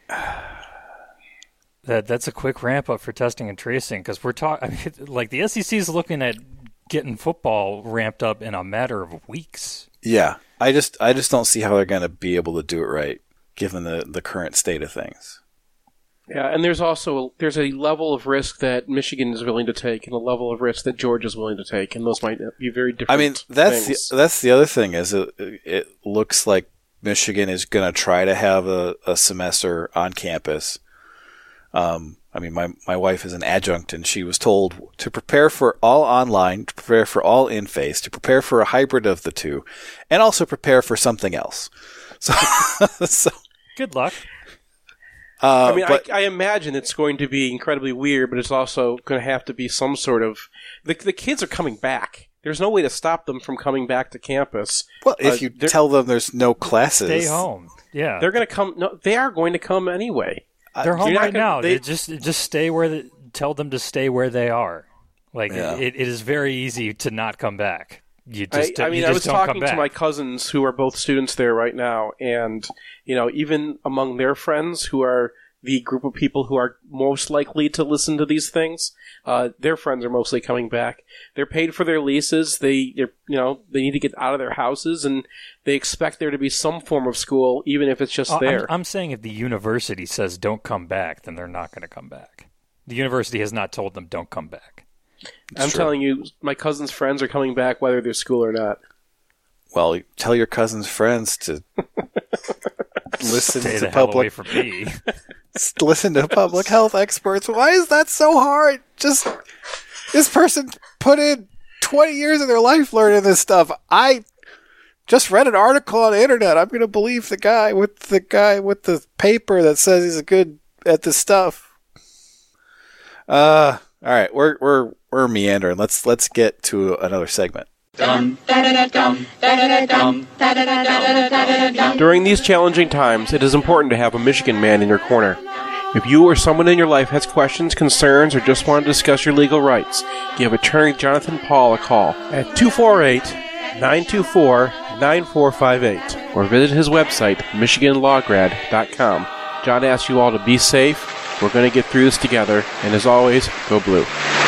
that's a quick ramp up for testing and tracing because we're talking the SEC is looking at getting football ramped up in a matter of weeks. Yeah, I just don't see how they're going to be able to do it right given the current state of things. Yeah, and there's a level of risk that Michigan is willing to take and a level of risk that Georgia is willing to take, and those might be very different. I mean, that's the other thing is it looks like Michigan is going to try to have a semester on campus. I mean, my wife is an adjunct, and she was told to prepare for all online, to prepare for all in-face, to prepare for a hybrid of the two, and also prepare for something else. So good luck. I imagine it's going to be incredibly weird, but it's also going to have to be some sort of... The kids are coming back. There's no way to stop them from coming back to campus. Well, if you tell them there's no classes... Stay home. Yeah. They're going to come... No, they are going to come anyway. They're home right now. They just stay tell them to stay where they are. It is very easy to not come back. I was talking to my cousins who are both students there right now, and even among their friends who are the group of people who are most likely to listen to these things, their friends are mostly coming back. They're paid for their leases. They need to get out of their houses, and they expect there to be some form of school, even if it's just there. I'm saying if the university says don't come back, then they're not going to come back. The university has not told them don't come back. I'm telling you, my cousin's friends are coming back whether they're school or not. Well, tell your cousin's friends to listen Stay to the hell away public from me. listen to public health experts. Why is that so hard? Just this person put in 20 years of their life learning this stuff. I just read an article on the internet. I'm going to believe the guy with the paper that says he's good at this stuff. All right, we're meandering. Let's get to another segment. During these challenging times, it is important to have a Michigan man in your corner. If you or someone in your life has questions, concerns, or just want to discuss your legal rights, give attorney Jonathan Paul a call at 248-924-9458 or visit his website, michiganlawgrad.com. John asks you all to be safe. We're going to get through this together, and as always, go blue.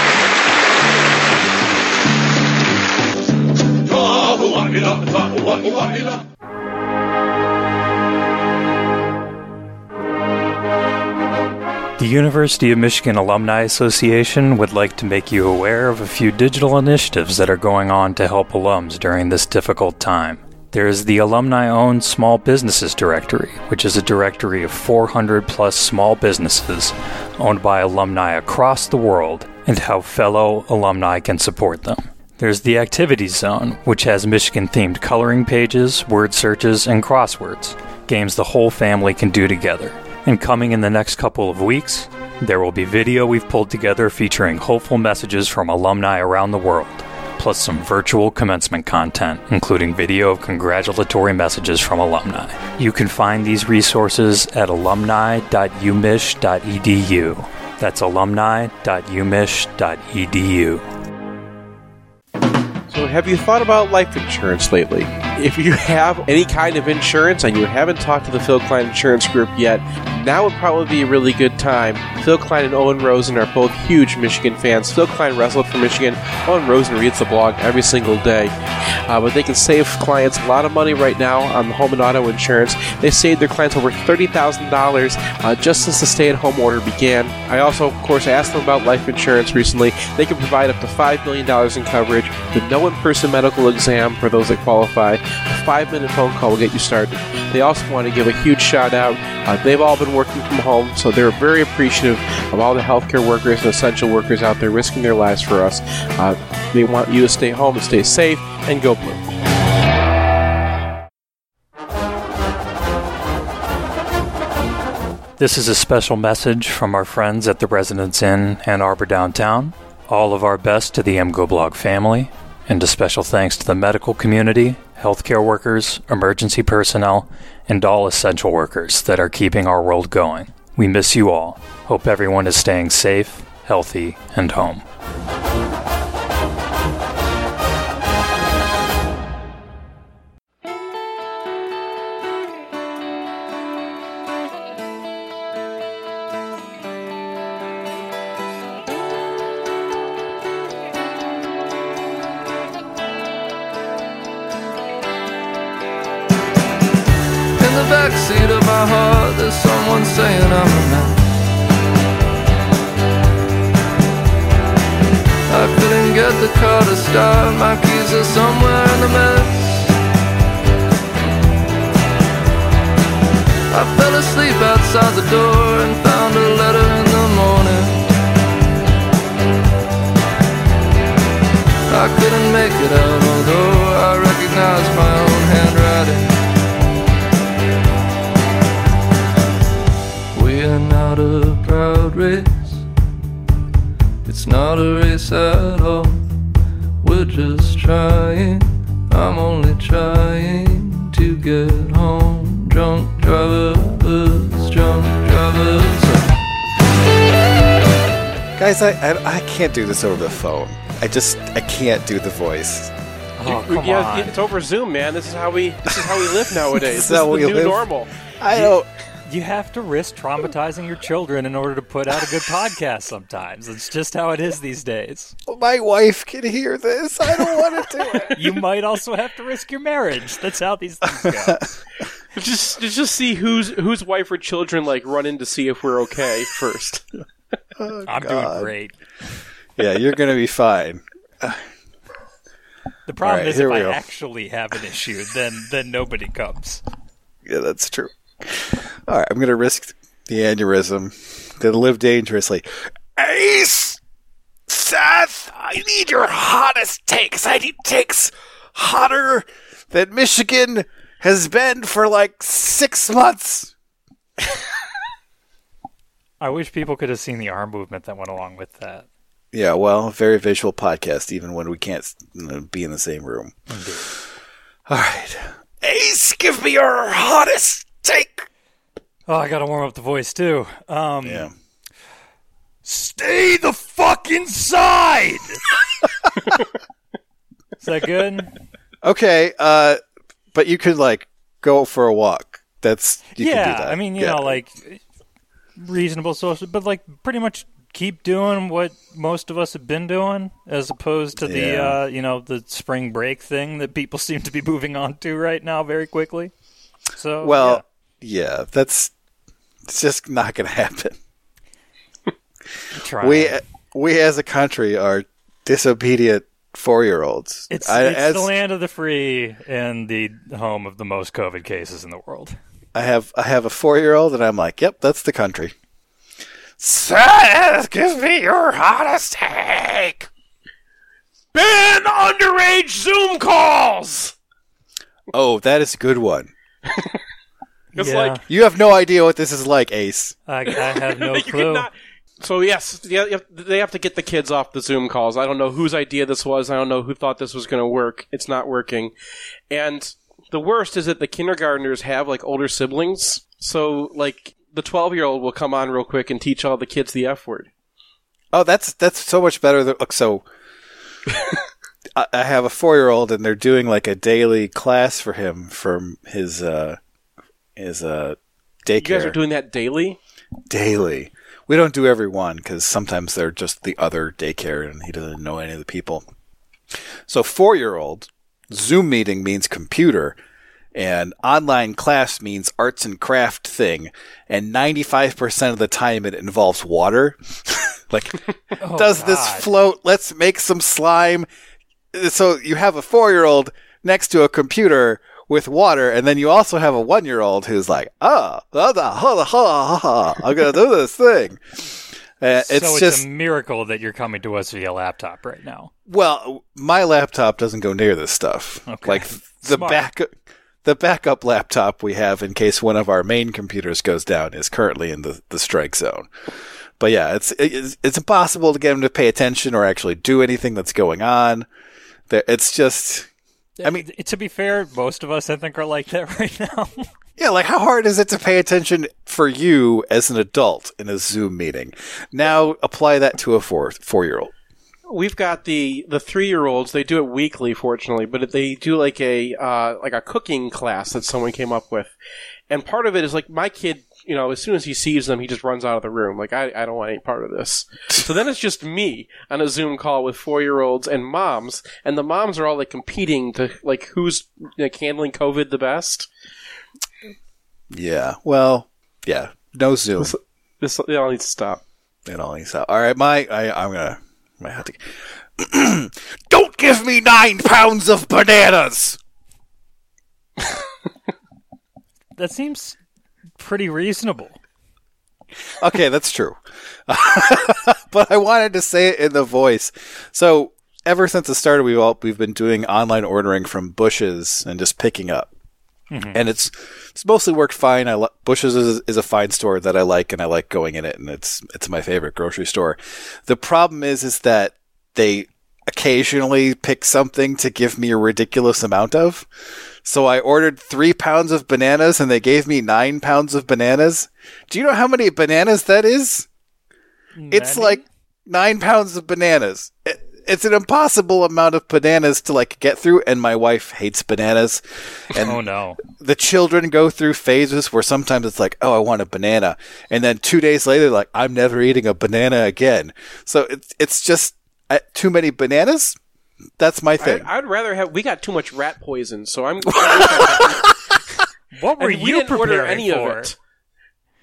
The University of Michigan Alumni Association would like to make you aware of a few digital initiatives that are going on to help alums during this difficult time. There is the alumni-owned Small Businesses Directory, which is a directory of 400-plus small businesses owned by alumni across the world and how fellow alumni can support them. There's the Activities Zone, which has Michigan-themed coloring pages, word searches, and crosswords, games the whole family can do together. And coming in the next couple of weeks, there will be video we've pulled together featuring hopeful messages from alumni around the world, plus some virtual commencement content, including video of congratulatory messages from alumni. You can find these resources at alumni.umich.edu. That's alumni.umich.edu. So have you thought about life insurance lately? If you have any kind of insurance and you haven't talked to the Phil Klein Insurance Group yet, now would probably be a really good time. Phil Klein and Owen Rosen are both huge Michigan fans. Phil Klein wrestled for Michigan. Owen Rosen reads the blog every single day. But they can save clients a lot of money right now on the home and auto insurance. They saved their clients over $30,000 just since the stay-at-home order began. I also, of course, asked them about life insurance recently. They can provide up to $5 million in coverage with no in-person medical exam for those that qualify. A 5-minute phone call will get you started. They also want to give a huge shout out. They've all been working from home, so they're very appreciative of all the healthcare workers and essential workers out there risking their lives for us. They want you to stay home and stay safe and go blue. This is a special message from our friends at the Residence Inn, Ann Arbor Downtown. All of our best to the MGoBlog family, and a special thanks to the medical community, healthcare workers, emergency personnel, and all essential workers that are keeping our world going. We miss you all. Hope everyone is staying safe, healthy, and home. Backseat of my heart, there's someone saying I'm a man. I couldn't get the car to start, my keys are somewhere in the mess. I fell asleep outside the door and found a letter in the morning. I couldn't make it out, although I recognized my own handwriting. We're not a proud race. It's not a race at all. We're just trying. I'm only trying to get home. Drunk drivers, drunk drivers. Guys, I can't do this over the phone. I can't do the voice. Oh, come on. It's over Zoom, man. This is how we live nowadays. This is how the we new live. normal. I don't. You have to risk traumatizing your children in order to put out a good podcast sometimes. It's just how it is these days. My wife can hear this. I don't want to do it. You might also have to risk your marriage. That's how these things go. Just see whose wife or children run in to see if we're okay first. Oh, I'm doing great. Yeah, you're going to be fine. The problem right, is here if we I go. actually have an issue, then nobody comes. Yeah, that's true. All right, I'm going to risk the aneurysm. Going to live dangerously. Ace! Seth! I need your hottest takes. I need takes hotter than Michigan has been for like 6 months. I wish people could have seen the arm movement that went along with that. Yeah, well, very visual podcast, even when we can't be in the same room. Indeed. All right. Ace, give me your hottest take. Oh, I gotta warm up the voice too. Yeah. Stay the fuck inside! Is that good? Okay, but you could, like, go for a walk. You can do that. I mean, you know, like, reasonable social, but, like, pretty much keep doing what most of us have been doing, as opposed to the, the spring break thing that people seem to be moving on to right now very quickly. So, well, yeah, it's just not going to happen. We as a country are disobedient 4-year-olds. It's the land of the free and the home of the most COVID cases in the world. I have a 4-year-old, and I'm like, yep, that's the country. Seth, give me your hottest take. Ban underage Zoom calls! Oh, that is a good one. It's like, You have no idea what this is like, Ace. I have no you clue. cannot. So yes, they have to get the kids off the Zoom calls. I don't know whose idea this was. I don't know who thought this was going to work. It's not working. And the worst is that the kindergartners have, like, older siblings. So, like, the 12-year-old will come on real quick and teach all the kids the F word. Oh, that's so much better. So I have a 4-year-old, and they're doing, like, a daily class for him from his daycare. You guys are doing that daily? Daily. We don't do every one because sometimes they're just the other daycare and he doesn't know any of the people. So 4-year-old, Zoom meeting means computer, and online class means arts and craft thing, and 95% of the time it involves water. Like, does this float? Let's make some slime. So you have a 4-year-old next to a computer with water, and then you also have a 1-year-old who's like, I'm going to do this thing. It's a miracle that you're coming to us via laptop right now. Well, my laptop doesn't go near this stuff. Okay. Like, the backup laptop we have in case one of our main computers goes down is currently in the strike zone. But yeah, it's impossible to get him to pay attention or actually do anything that's going on. It's just... I mean, to be fair, most of us, I think, are like that right now. Yeah, like, how hard is it to pay attention for you as an adult in a Zoom meeting? Now apply that to a 4-year-old. We've got the 3-year-olds. They do it weekly, fortunately, but they do like a cooking class that someone came up with, and part of it is like my kid. You know, as soon as he sees them, he just runs out of the room. Like, I don't want any part of this. So then it's just me on a Zoom call with 4-year-olds and moms, and the moms are all, like, competing to, like, who's, like, handling COVID the best. Yeah. Well, yeah. No Zoom. This it all needs to stop. It all needs to stop. All right, I might have to... Don't give me 9 pounds of bananas! That seems... pretty reasonable. Okay, that's true. But I wanted to say it in the voice. So, ever since the start, we've been doing online ordering from Bush's and just picking up. Mm-hmm. And it's mostly worked fine. Bush's is a fine store that I like, and I like going in it, and it's my favorite grocery store. The problem is that they occasionally pick something to give me a ridiculous amount of. So I ordered 3 pounds of bananas, and they gave me 9 pounds of bananas. Do you know how many bananas that is? It's like 9 pounds of bananas. It's an impossible amount of bananas to, like, get through, and my wife hates bananas. And oh, no. The children go through phases where sometimes it's like, oh, I want a banana. And then 2 days later, like, I'm never eating a banana again. So it's just too many bananas. That's my thing. I'd rather have... We got too much rat poison, so I'm... What were you preparing order any for? Of it?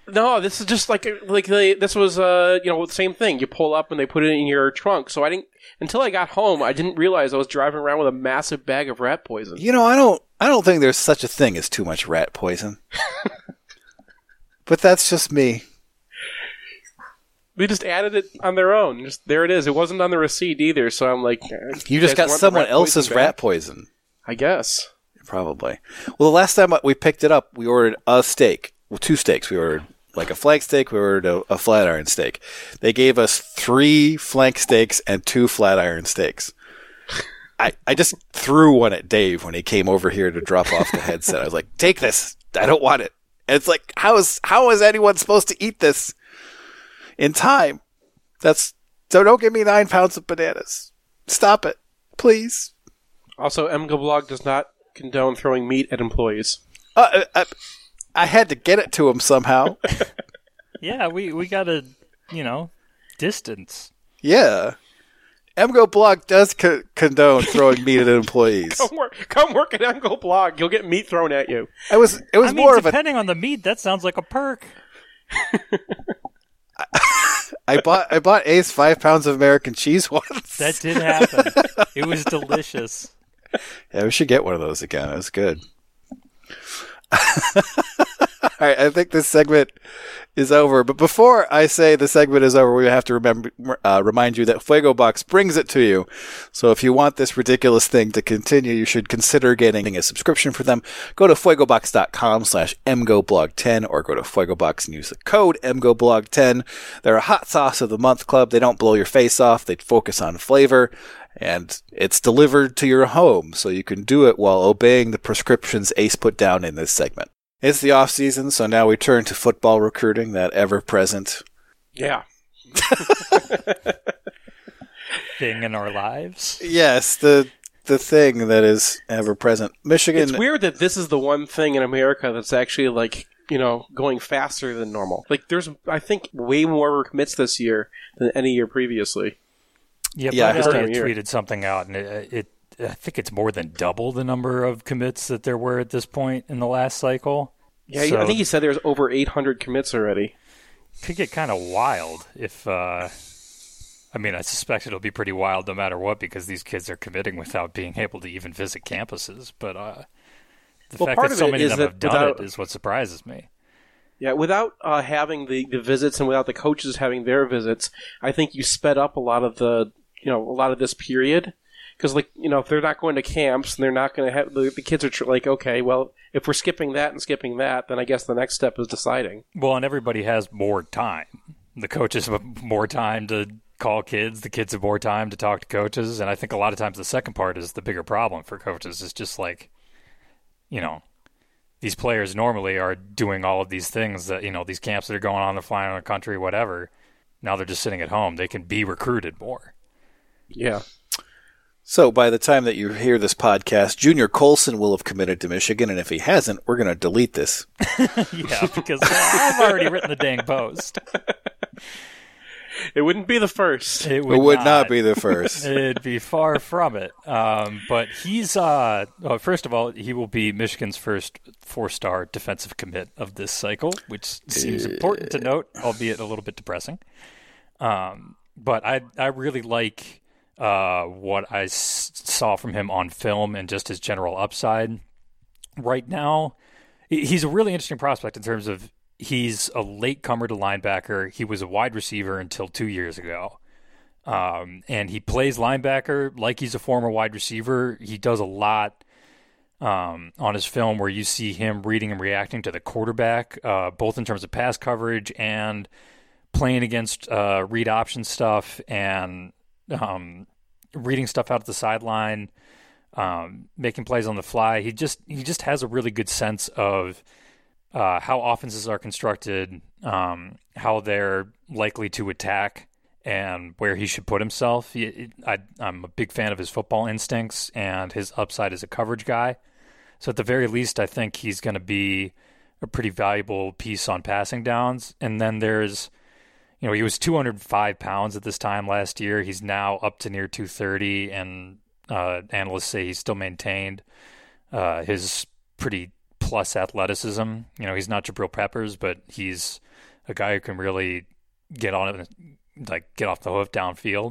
No, this is just this was the same thing. You pull up and they put it in your trunk. So I didn't until I got home. I didn't realize I was driving around with a massive bag of rat poison. I don't think there's such a thing as too much rat poison. But that's just me. They just added it on their own. Just there it is. It wasn't on the receipt either. So I'm like, you just got someone else's rat poison. I guess. Probably. Well, the last time we picked it up, we ordered a steak. Well, 2 steaks. We ordered like a flank steak. We ordered a flat iron steak. They gave us 3 flank steaks and 2 flat iron steaks. I just threw one at Dave when he came over here to drop off the headset. I was like, take this. I don't want it. And it's like, how is anyone supposed to eat this in time? So don't give me 9 pounds of bananas. Stop it, please. Also, MGoblog does not condone throwing meat at employees. I had to get it to him somehow. Yeah, we got to, distance. Yeah. MGoblog does condone throwing meat at employees. Come work at MGoblog. You'll get meat thrown at you. It was more of a... depending on the meat, that sounds like a perk. I bought Ace 5 pounds of American cheese once. That did happen. It was delicious. Yeah, we should get one of those again. It was good. All right, I think this segment is over. But before I say the segment is over, we have to remind you that Fuego Box brings it to you. So if you want this ridiculous thing to continue, you should consider getting a subscription for them. Go to fuegobox.com/mgoblog10 or go to Fuego Box and use the code mgoblog10. They're a hot sauce of the month club. They don't blow your face off. They focus on flavor. And it's delivered to your home, so you can do it while obeying the prescriptions Ace put down in this segment. It's the off season, so now we turn to football recruiting, that ever-present. Yeah. Thing in our lives. Yes, the thing that is ever-present. Michigan. It's weird that this is the one thing in America that's actually going faster than normal. There's, I think, way more commits this year than any year previously. Yeah, Brett Elliott tweeted something out, and I think it's more than double the number of commits that there were at this point in the last cycle. Yeah, so, I think he said there's over 800 commits already. Could get kind of wild if, I suspect it'll be pretty wild no matter what because these kids are committing without being able to even visit campuses. But the fact that so many of them have done it is what surprises me. Yeah, without having the visits and without the coaches having their visits, I think you sped up a lot of this period. Because, if they're not going to camps and they're not going to have... The kids are okay, well, if we're skipping that and skipping that, then I guess the next step is deciding. Well, and everybody has more time. The coaches have more time to call kids. The kids have more time to talk to coaches. And I think a lot of times the second part is the bigger problem for coaches. It's just these players normally are doing all of these things that, these camps that are going on, they're flying around the country, whatever. Now they're just sitting at home. They can be recruited more. Yeah. So by the time that you hear this podcast, Junior Colson will have committed to Michigan, and if he hasn't, we're going to delete this. Yeah, because I've already written the dang post. It wouldn't be the first. It would not be the first. It'd be far from it. But he's, first of all, he will be Michigan's first 4-star defensive commit of this cycle, which seems important to note, albeit a little bit depressing. But I really like what I saw from him on film and just his general upside. Right now, he's a really interesting prospect in terms of he's a late comer to linebacker. He was a wide receiver until 2 years ago. And he plays linebacker like he's a former wide receiver. He does a lot on his film where you see him reading and reacting to the quarterback, both in terms of pass coverage and playing against read option stuff and reading stuff out at the sideline, making plays on the fly. He just has a really good sense of how offenses are constructed, how they're likely to attack, and where he should put himself. I'm a big fan of his football instincts and his upside as a coverage guy. So at the very least, I think he's going to be a pretty valuable piece on passing downs. And then there's, he was 205 pounds at this time last year. He's now up to near 230, and analysts say he's still maintained his pretty plus athleticism. He's not Jabril Peppers, but he's a guy who can really get on it, like get off the hoof downfield.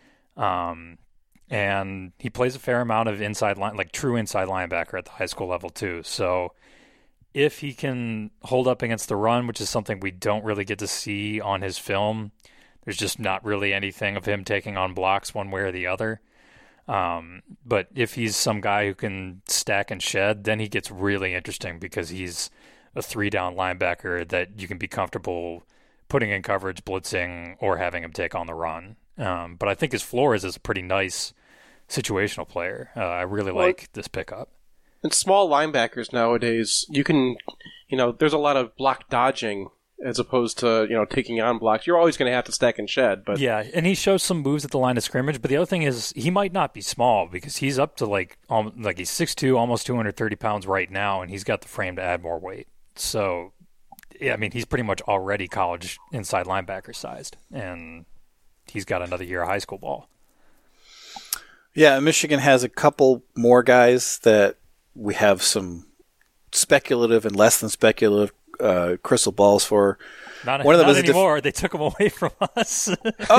And he plays a fair amount of inside line, like true inside linebacker at the high school level too. So if he can hold up against the run, which is something we don't really get to see on his film, there's just not really anything of him taking on blocks one way or the other. But if he's some guy who can stack and shed, then he gets really interesting because he's a 3-down linebacker that you can be comfortable putting in coverage, blitzing, or having him take on the run. But I think his floor is a pretty nice situational player. I really like this pickup. And small linebackers nowadays, you can, there's a lot of block dodging as opposed to, taking on blocks. You're always going to have to stack and shed. But yeah, and he shows some moves at the line of scrimmage. But the other thing is he might not be small because he's up to like he's 6'2", almost 230 pounds right now, and he's got the frame to add more weight. So, yeah, I mean, he's pretty much already college inside linebacker sized, and he's got another year of high school ball. Yeah, Michigan has a couple more guys that we have some speculative and less than speculative crystal balls for. Not anymore. They took them away from us.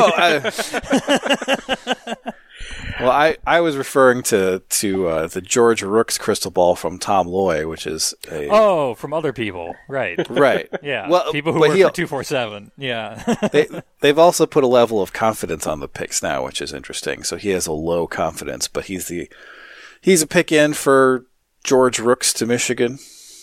Well, I was referring to the George Rooks crystal ball from Tom Loy, which is from other people, right? Right. Yeah. Well, people who work for 247. Yeah. they've also put a level of confidence on the picks now, which is interesting. So he has a low confidence, but he's a pick in for George Rooks to Michigan.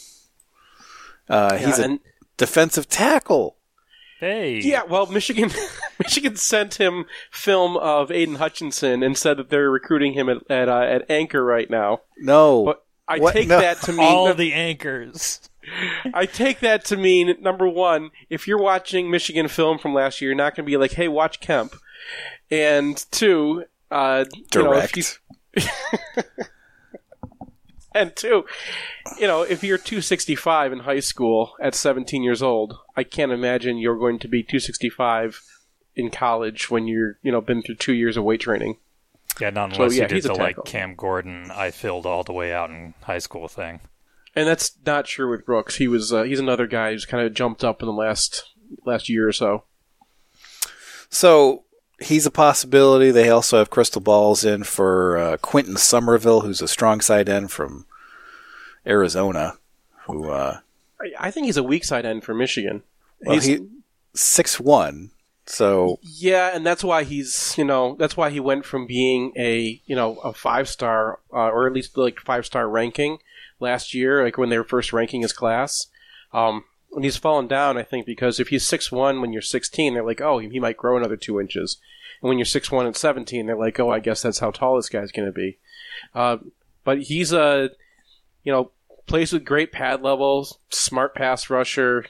He's a defensive tackle. Hey. Yeah, well, Michigan sent him film of Aiden Hutchinson and said that they're recruiting him at anchor right now. No. But I take that to mean all the anchors. I take that to mean, number one, if you're watching Michigan film from last year, you're not going to be like, hey, watch Kemp. And two, direct. And two, if you're 265 in high school at 17 years old, I can't imagine you're going to be 265 in college when you're, been through 2 years of weight training. Yeah, not unless you did the like Cam Gordon, I filled all the way out in high school thing. And that's not true with Brooks. He's another guy who's kind of jumped up in the last year or so. So he's a possibility. They also have crystal balls in for Quentin Somerville, who's a strong side end from Arizona. Who I think he's a weak side end for Michigan. Well, he's 6'1". So yeah, and that's why that's why he went from being a 5-star or at least like 5-star ranking last year, like when they were first ranking his class. And he's fallen down, I think, because if he's 6'1" when you're 16, they're like, oh, he might grow another 2 inches. And when you're 6'1" and 17, they're like, oh, I guess that's how tall this guy's going to be. But he's plays with great pad levels, smart pass rusher.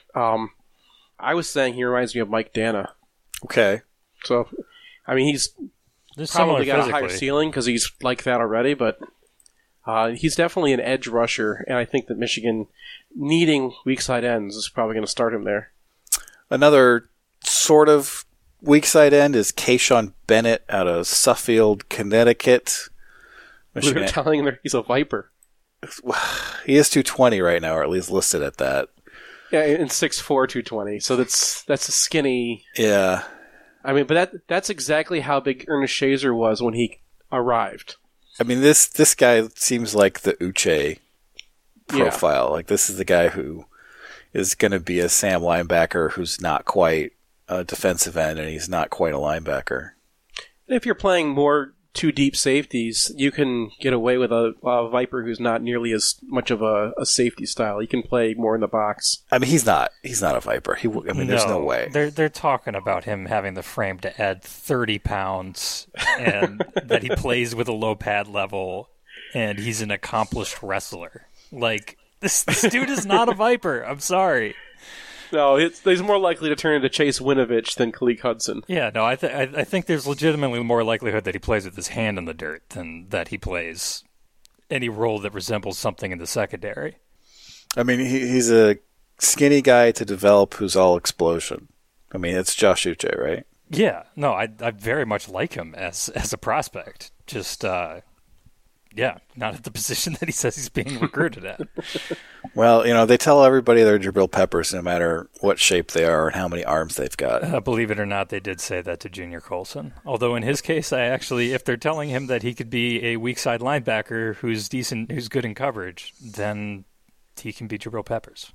I was saying he reminds me of Mike Dana. Okay. So, I mean, he's probably got a higher ceiling because he's like that already, but he's definitely an edge rusher, and I think that Michigan, needing weak side ends, is probably going to start him there. Another sort of weak side end is Kayshawn Bennett out of Suffield, Connecticut. Michigan. They're telling him he's a Viper. He is 220 right now, or at least listed at that. Yeah, and 6'4", 220. So that's a skinny. Yeah. I mean, but that's exactly how big Ernest Shazer was when he arrived. I mean, this guy seems like the Uche profile. Yeah. Like, this is the guy who is going to be a Sam linebacker who's not quite a defensive end, and he's not quite a linebacker. If you're playing more two deep safeties, you can get away with a Viper who's not nearly as much of a safety style. He can play more in the box. I mean, he's not a Viper. There's no way. They're talking about him having the frame to add 30 pounds and that he plays with a low pad level and he's an accomplished wrestler. Like, this dude is not a Viper. I'm sorry. No, he's more likely to turn into Chase Winovich than Khaleke Hudson. Yeah, no, I think there's legitimately more likelihood that he plays with his hand in the dirt than that he plays any role that resembles something in the secondary. I mean, he's a skinny guy to develop who's all explosion. I mean, it's Josh Uche, right? Yeah, no, I very much like him as a prospect. Just Yeah, not at the position that he says he's being recruited at. Well, they tell everybody they're Jabril Peppers no matter what shape they are and how many arms they've got. Believe it or not, they did say that to Junior Colson. Although in his case, if they're telling him that he could be a weak side linebacker who's decent, who's good in coverage, then he can be Jabril Peppers.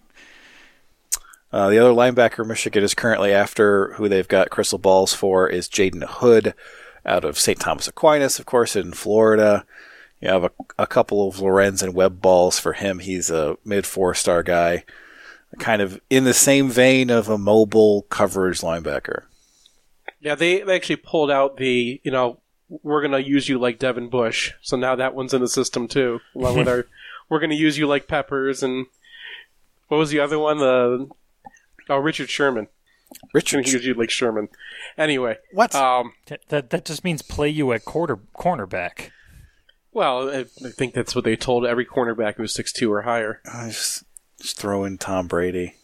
The other linebacker Michigan is currently after, who they've got crystal balls for, is Jaden Hood out of St. Thomas Aquinas, of course, in Florida. You have a couple of Lorenz and Webb balls for him. He's a mid-4-star guy, kind of in the same vein of a mobile coverage linebacker. Yeah, they actually pulled out the, we're going to use you like Devin Bush. So now that one's in the system too, along with we're going to use you like Peppers. And what was the other one? Richard Sherman. Richard use you like Sherman. Anyway. What? That just means play you at cornerback. Well, I think that's what they told every cornerback who was 6'2" or higher. Just throw in Tom Brady.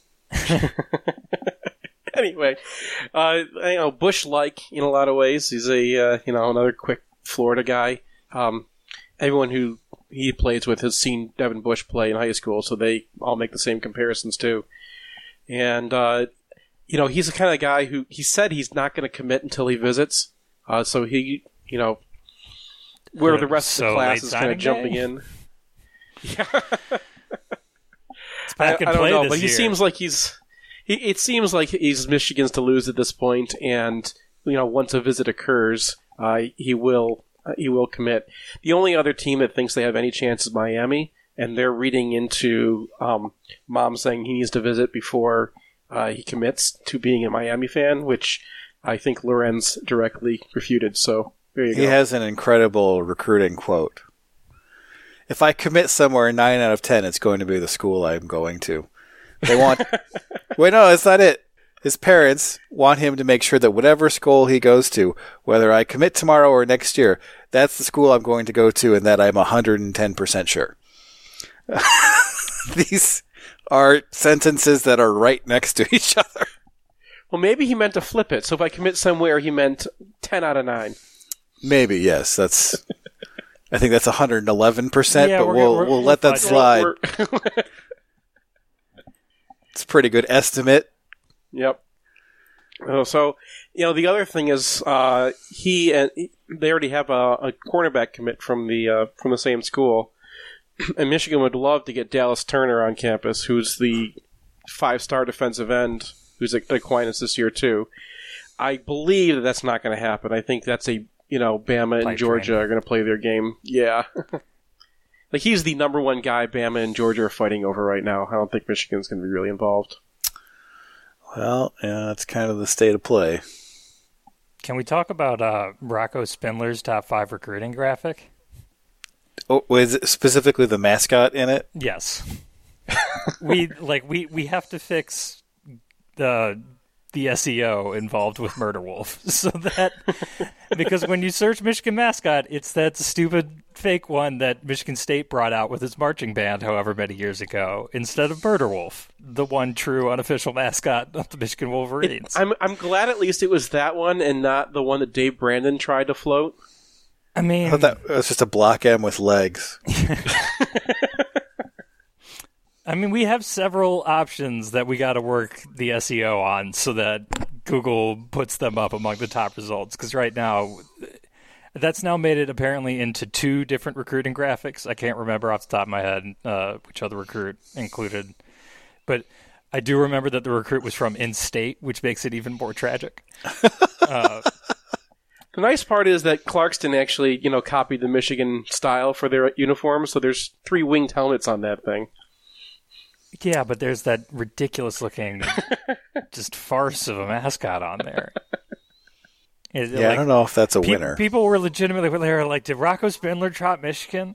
Anyway, Bush-like in a lot of ways. He's another quick Florida guy. Everyone who he plays with has seen Devin Bush play in high school, so they all make the same comparisons too. And he's the kind of guy who he said he's not going to commit until he visits. So he, where the rest of the class is kind of jumping in. Yeah. I don't know, but he seems like it seems like he's Michigan's to lose at this point, and once a visit occurs, he will commit. The only other team that thinks they have any chance is Miami, and they're reading into Mom saying he needs to visit before he commits to being a Miami fan, which I think Lorenz directly refuted. So there you go. He has an incredible recruiting quote. If I commit somewhere 9 out of 10, it's going to be the school I'm going to. They want... Wait, no, that's not it. His parents want him to make sure that whatever school he goes to, whether I commit tomorrow or next year, that's the school I'm going to go to, and that I'm 110% sure. These are sentences that are right next to each other. Well, maybe he meant to flip it. So if I commit somewhere, he meant 10 out of 9. Maybe, yes. I think that's 111%, yeah, but we'll let that slide. It's a pretty good estimate. Yep. So, the other thing is they already have a cornerback commit from the same school, and Michigan would love to get Dallas Turner on campus, who's the 5-star defensive end, who's at Aquinas this year too. I believe that's not going to happen. I think that's Bama and Georgia are going to play their game. Yeah. Like, he's the number one guy Bama and Georgia are fighting over right now. I don't think Michigan's going to be really involved. Well, yeah, that's kind of the state of play. Can we talk about Rocco Spindler's top 5 recruiting graphic? Oh, was it specifically the mascot in it? Yes. we have to fix the SEO involved with Murder Wolf, so that because when you search Michigan mascot, it's that stupid fake one that Michigan State brought out with its marching band however many years ago, instead of Murder Wolf, the one true unofficial mascot of the Michigan Wolverines. I'm glad at least it was that one and not the one that Dave Brandon tried to float. I mean, I thought that was just a block M with legs. I mean, we have several options that we got to work the SEO on so that Google puts them up among the top results. Because right now, that's now made it apparently into 2 different recruiting graphics. I can't remember off the top of my head which other recruit included. But I do remember that the recruit was from in-state, which makes it even more tragic. The nice part is that Clarkston actually, copied the Michigan style for their uniforms. So there's 3 winged helmets on that thing. Yeah, but there's that ridiculous-looking just farce of a mascot on there. I don't know if that's a winner. People were legitimately like, did Rocco Spindler drop Michigan?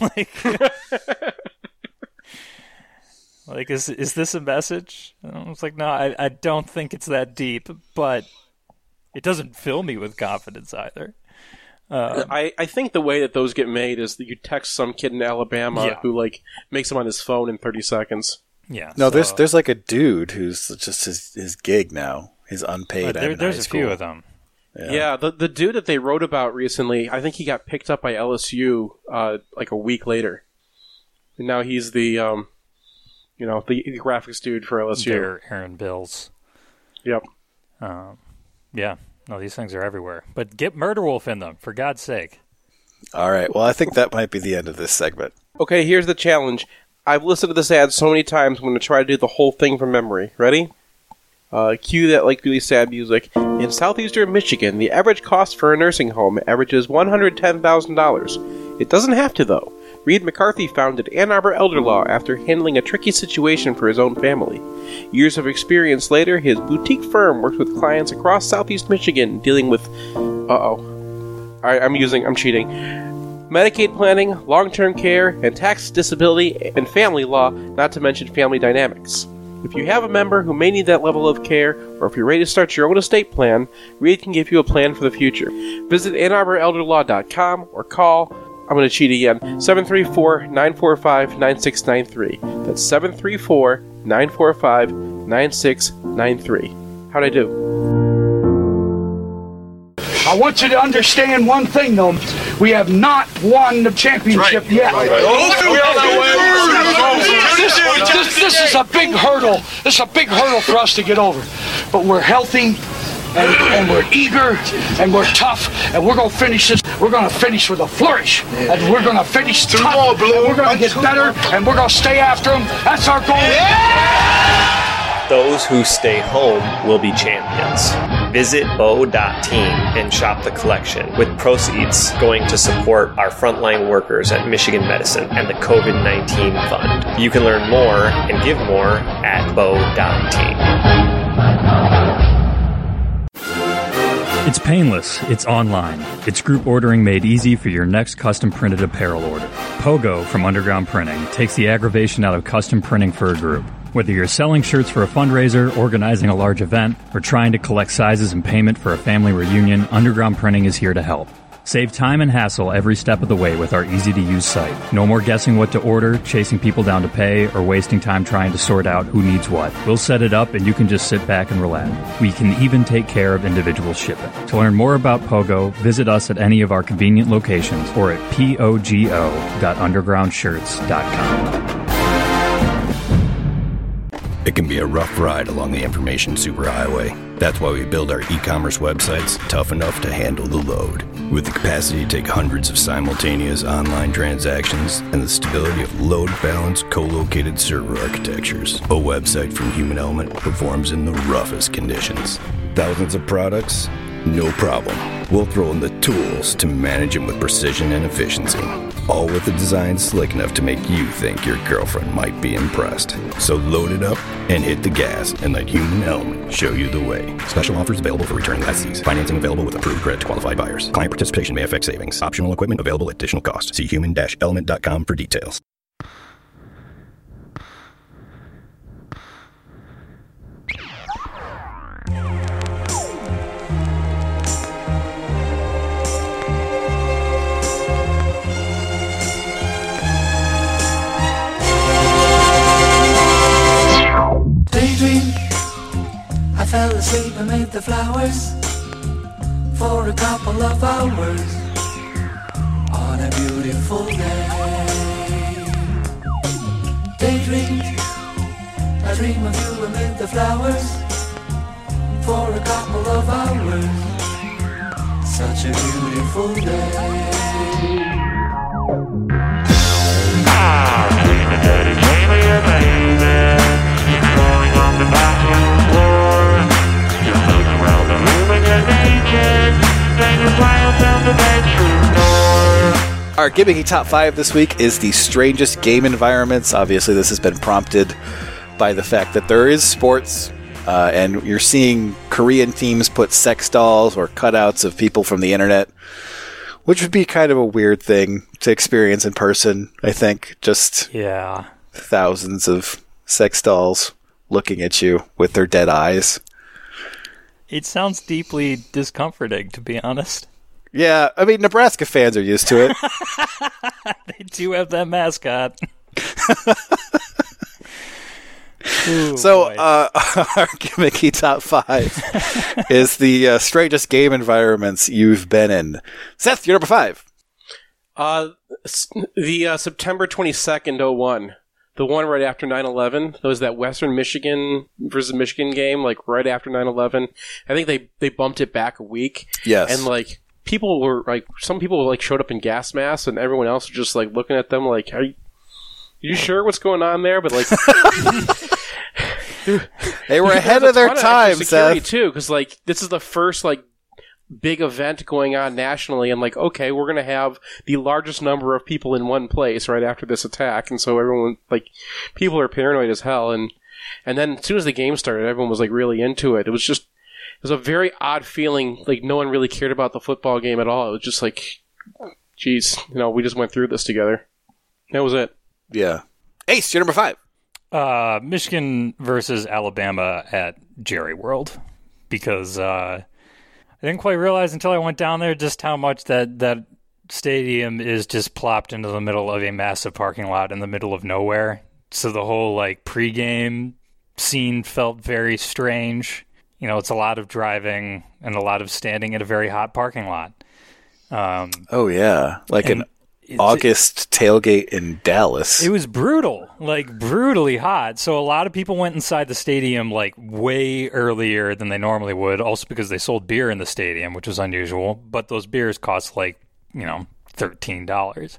Is this a message? And I was like, no, I don't think it's that deep, but it doesn't fill me with confidence either. I think the way that those get made is that you text some kid in Alabama who makes them on his phone in 30 seconds. Yeah. No, there's like a dude who's just his gig now. His unpaid. There's a few of them. Yeah, the dude that they wrote about recently, I think he got picked up by LSU like a week later. And now he's the the graphics dude for LSU. They're Aaron Bills. Yep. Yeah. No, these things are everywhere. But get Murder Wolf in them, for God's sake. All right. Well, I think that might be the end of this segment. Okay, here's the challenge. I've listened to this ad so many times, I'm going to try to do the whole thing from memory. Ready? Cue that really sad music. In southeastern Michigan, the average cost for a nursing home averages $110,000. It doesn't have to, though. Reed McCarthy founded Ann Arbor Elder Law after handling a tricky situation for his own family. Years of experience later, his boutique firm works with clients across southeast Michigan dealing with... I'm cheating. Medicaid planning, long-term care, and tax, disability, and family law, not to mention family dynamics. If you have a member who may need that level of care, or if you're ready to start your own estate plan, Reed can give you a plan for the future. Visit AnnArborElderLaw.com or call, I'm going to cheat again, 734-945-9693. That's 734-945-9693. How'd I do? I want you to understand one thing, though. We have not won the championship yet. This is a big hurdle. This is a big hurdle for us to get over. But we're healthy, and we're eager, and we're tough, and we're going to finish this. We're going to finish with a flourish. And we're going to finish tough, and we're going to get better, and we're going to stay after them. That's our goal. Those who stay home will be champions. Visit bow.team and shop the collection, with proceeds going to support our frontline workers at Michigan Medicine and the COVID-19 Fund. You can learn more and give more at bow.team. It's painless, it's online, it's group ordering made easy for your next custom printed apparel order. Pogo from Underground Printing takes the aggravation out of custom printing for a group. Whether you're selling shirts for a fundraiser, organizing a large event, or trying to collect sizes and payment for a family reunion, Underground Printing is here to help. Save time and hassle every step of the way with our easy-to-use site. No more guessing what to order, chasing people down to pay, or wasting time trying to sort out who needs what. We'll set it up and you can just sit back and relax. We can even take care of individual shipping. To learn more about Pogo, visit us at any of our convenient locations or at pogo.undergroundshirts.com. It can be a rough ride along the information superhighway. That's why we build our e-commerce websites tough enough to handle the load. With the capacity to take hundreds of simultaneous online transactions and the stability of load-balanced, co-located server architectures, a website from Human Element performs in the roughest conditions. Thousands of products? No problem. We'll throw in the tools to manage them with precision and efficiency. All with a design slick enough to make you think your girlfriend might be impressed. So load it up and hit the gas and let Human Element show you the way. Special offers available for returning lessees. Financing available with approved credit to qualified buyers. Client participation may affect savings. Optional equipment available at additional cost. See human-element.com for details. I fell asleep amid the flowers for a couple of hours on a beautiful day. Daydream, I dream of you amid the flowers for a couple of hours. Such a beautiful day. Our Gimmicky Top 5 this week is the strangest game environments. Obviously, this has been prompted by the fact that there is sports, and you're seeing Korean teams put sex dolls or cutouts of people from the internet, which would be kind of a weird thing to experience in person, I think. Just thousands of sex dolls looking at you with their dead eyes. It sounds deeply discomforting, to be honest. Yeah, I mean, Nebraska fans are used to it. They do have that mascot. So our gimmicky top 5 is the strangest game environments you've been in. Seth, you're number 5. The September 22nd, 01. The one right after 9/11. There was that Western Michigan versus Michigan game, like right after 9/11. I think they bumped it back a week. Yes. And like people were like, some people like showed up in gas masks, and everyone else was just like looking at them like, are you sure what's going on there? But like, they were ahead of their time, Seth. Too, because like this is the first like big event going on nationally, and like, okay, we're gonna have the largest number of people in one place right after this attack, and so everyone, like, people are paranoid as hell, and then as soon as the game started, everyone was like really into it. It was a very odd feeling, like no one really cared about the football game at all. It was just like, geez, we just went through this together. That was it. Yeah. Ace, you're number 5. Michigan versus Alabama at Jerry World, because I didn't quite realize until I went down there just how much that stadium is just plopped into the middle of a massive parking lot in the middle of nowhere. So the whole like pregame scene felt very strange. It's a lot of driving and a lot of standing in a very hot parking lot. Oh yeah, like an August tailgate in Dallas. It was brutal, like brutally hot. So a lot of people went inside the stadium like way earlier than they normally would, also because they sold beer in the stadium, which was unusual. But those beers cost like, $13.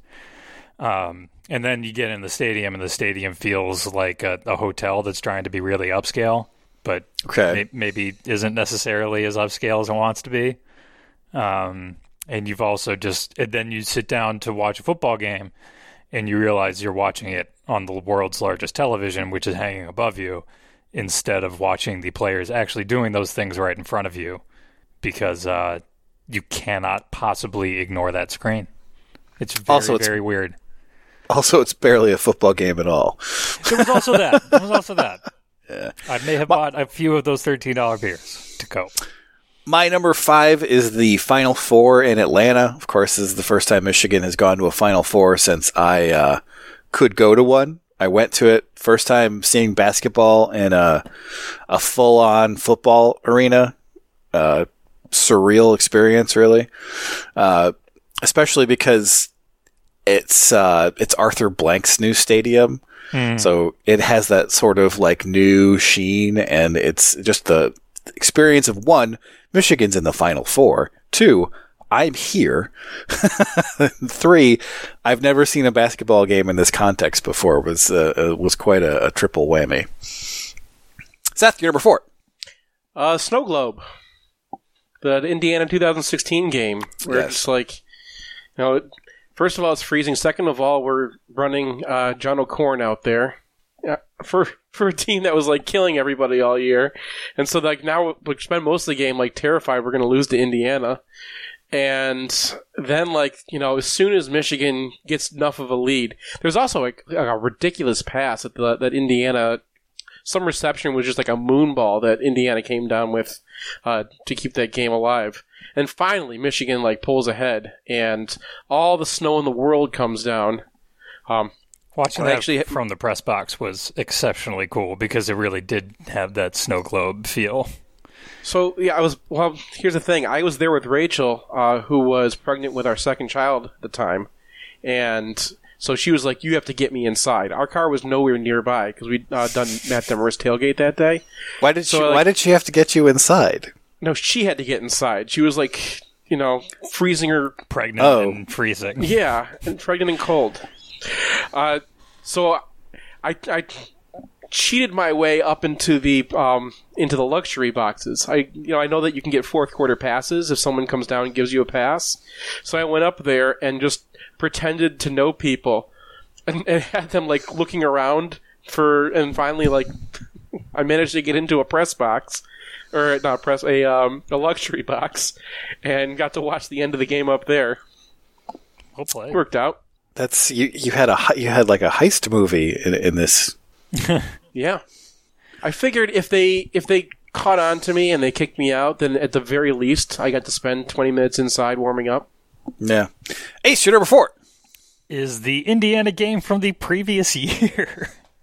And then you get in the stadium, and the stadium feels like a hotel that's trying to be really upscale, but maybe isn't necessarily as upscale as it wants to be. And you've also and then you sit down to watch a football game, and you realize you're watching it on the world's largest television, which is hanging above you, instead of watching the players actually doing those things right in front of you, because you cannot possibly ignore that screen. It's very weird. Also, it's barely a football game at all. It was also that. Yeah. I may have bought a few of those $13 beers to cope. My number 5 is the Final Four in Atlanta. Of course, this is the first time Michigan has gone to a Final Four since I could go to one. I went to it, first time seeing basketball in a full-on football arena. Surreal experience, really. Especially because it's Arthur Blank's new stadium. So it has that sort of like new sheen, and it's just the experience of 1, Michigan's in the Final Four. 2, I'm here. 3, I've never seen a basketball game in this context before. It was quite a triple whammy. Seth, you're number 4. Snow Globe. The Indiana 2016 game. Where it's just like, first of all, it's freezing. Second of all, we're running John O'Corn out there for a team that was like killing everybody all year, and so like now we spend most of the game like terrified we're going to lose to Indiana, and then like as soon as Michigan gets enough of a lead, there's also like a ridiculous pass at that Indiana. Some reception was just like a moonball that Indiana came down with to keep that game alive. And finally, Michigan like pulls ahead, and all the snow in the world comes down. Watching that from the press box was exceptionally cool because it really did have that snow globe feel. So yeah, here's the thing. I was there with Rachel, who was pregnant with our second child at the time, and so she was like, "You have to get me inside." Our car was nowhere nearby because we'd done Matt Demar's tailgate that day. Why did she have to get you inside? No, she had to get inside. She was like, freezing her pregnant and freezing. Yeah, and pregnant and cold. So I cheated my way up into the luxury boxes. I know that you can get fourth quarter passes if someone comes down and gives you a pass. So I went up there and just pretended to know people and had them like looking around and finally like I managed to get into a press box. Or not press, a luxury box, and got to watch the end of the game up there. Well played. Worked out. That's you had like a heist movie in this. Yeah, I figured if they caught on to me and they kicked me out, then at the very least I got to spend 20 minutes inside warming up. Yeah. Ace, your number 4 is the Indiana game from the previous year.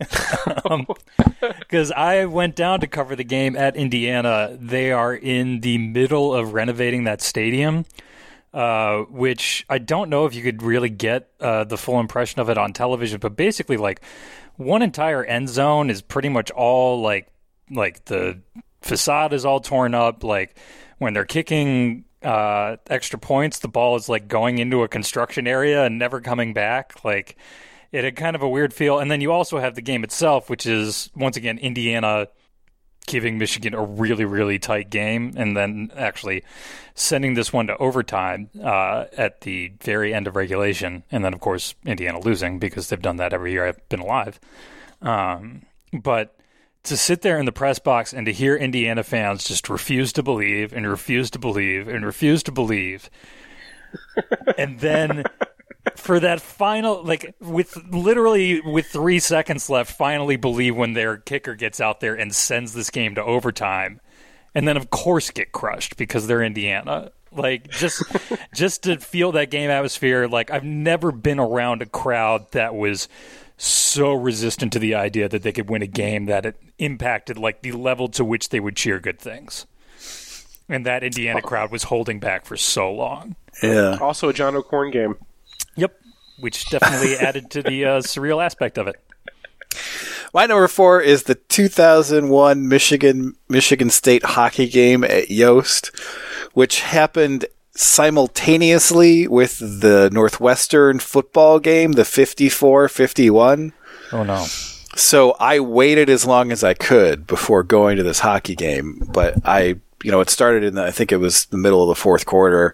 Because I went down to cover the game at Indiana. They are in the middle of renovating that stadium, which I don't know if you could really get the full impression of it on television, but basically, like, one entire end zone is pretty much all, like the facade is all torn up. Like, when they're kicking extra points, the ball is, like, going into a construction area and never coming back. Like, it had kind of a weird feel. And then you also have the game itself, which is, once again, Indiana giving Michigan a really, really tight game, and then actually sending this one to overtime at the very end of regulation. And then, of course, Indiana losing, because they've done that every year I've been alive. But to sit there in the press box and to hear Indiana fans just refuse to believe and refuse to believe and refuse to believe, and then for that final, like, with 3 seconds left, finally believe when their kicker gets out there and sends this game to overtime, and then of course get crushed because they're Indiana. Like, just to feel that game atmosphere. Like, I've never been around a crowd that was so resistant to the idea that they could win a game that it impacted, like, the level to which they would cheer good things. And that Indiana crowd was holding back for so long. Yeah. Also a John O'Corn game. Yep, which definitely added to the surreal aspect of it. My number 4 is the 2001 Michigan State hockey game at Yost, which happened simultaneously with the Northwestern football game, the 54-51. Oh, no. So I waited as long as I could before going to this hockey game, but it started in I think it was the middle of the fourth quarter.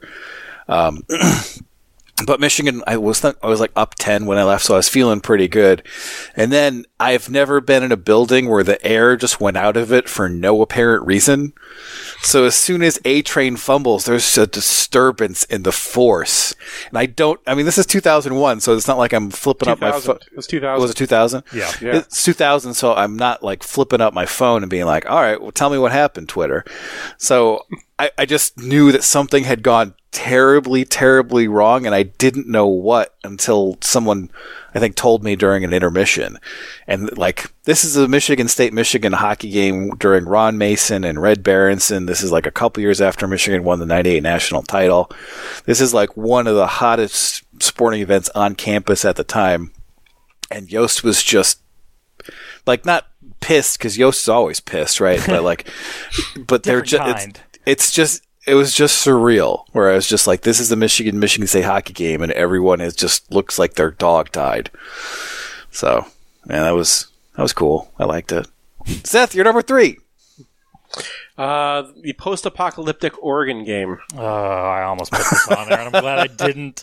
But Michigan, I was like up 10 when I left, so I was feeling pretty good. And then I've never been in a building where the air just went out of it for no apparent reason. So as soon as A-Train fumbles, there's a disturbance in the force. And this is 2001, so it's not like I'm flipping up my phone. It was 2000. Was it 2000? Yeah. It's 2000, so I'm not like flipping up my phone and being like, all right, well, tell me what happened, Twitter. So I just knew that something had gone terribly, terribly wrong, and I didn't know what until someone, I think, told me during an intermission. And, like, this is a Michigan State-Michigan hockey game during Ron Mason and Red Berenson. This is, like, a couple years after Michigan won the 98 national title. This is, like, one of the hottest sporting events on campus at the time. And Yost was just, like, not pissed, because Yost is always pissed, right? But, like, they're just... It was just surreal, where I was just like, this is the Michigan State hockey game, and everyone just looks like their dog died. So, man, that was cool. I liked it. Seth, you're number 3. The post-apocalyptic Oregon game. I almost put this on there, and I'm glad I didn't.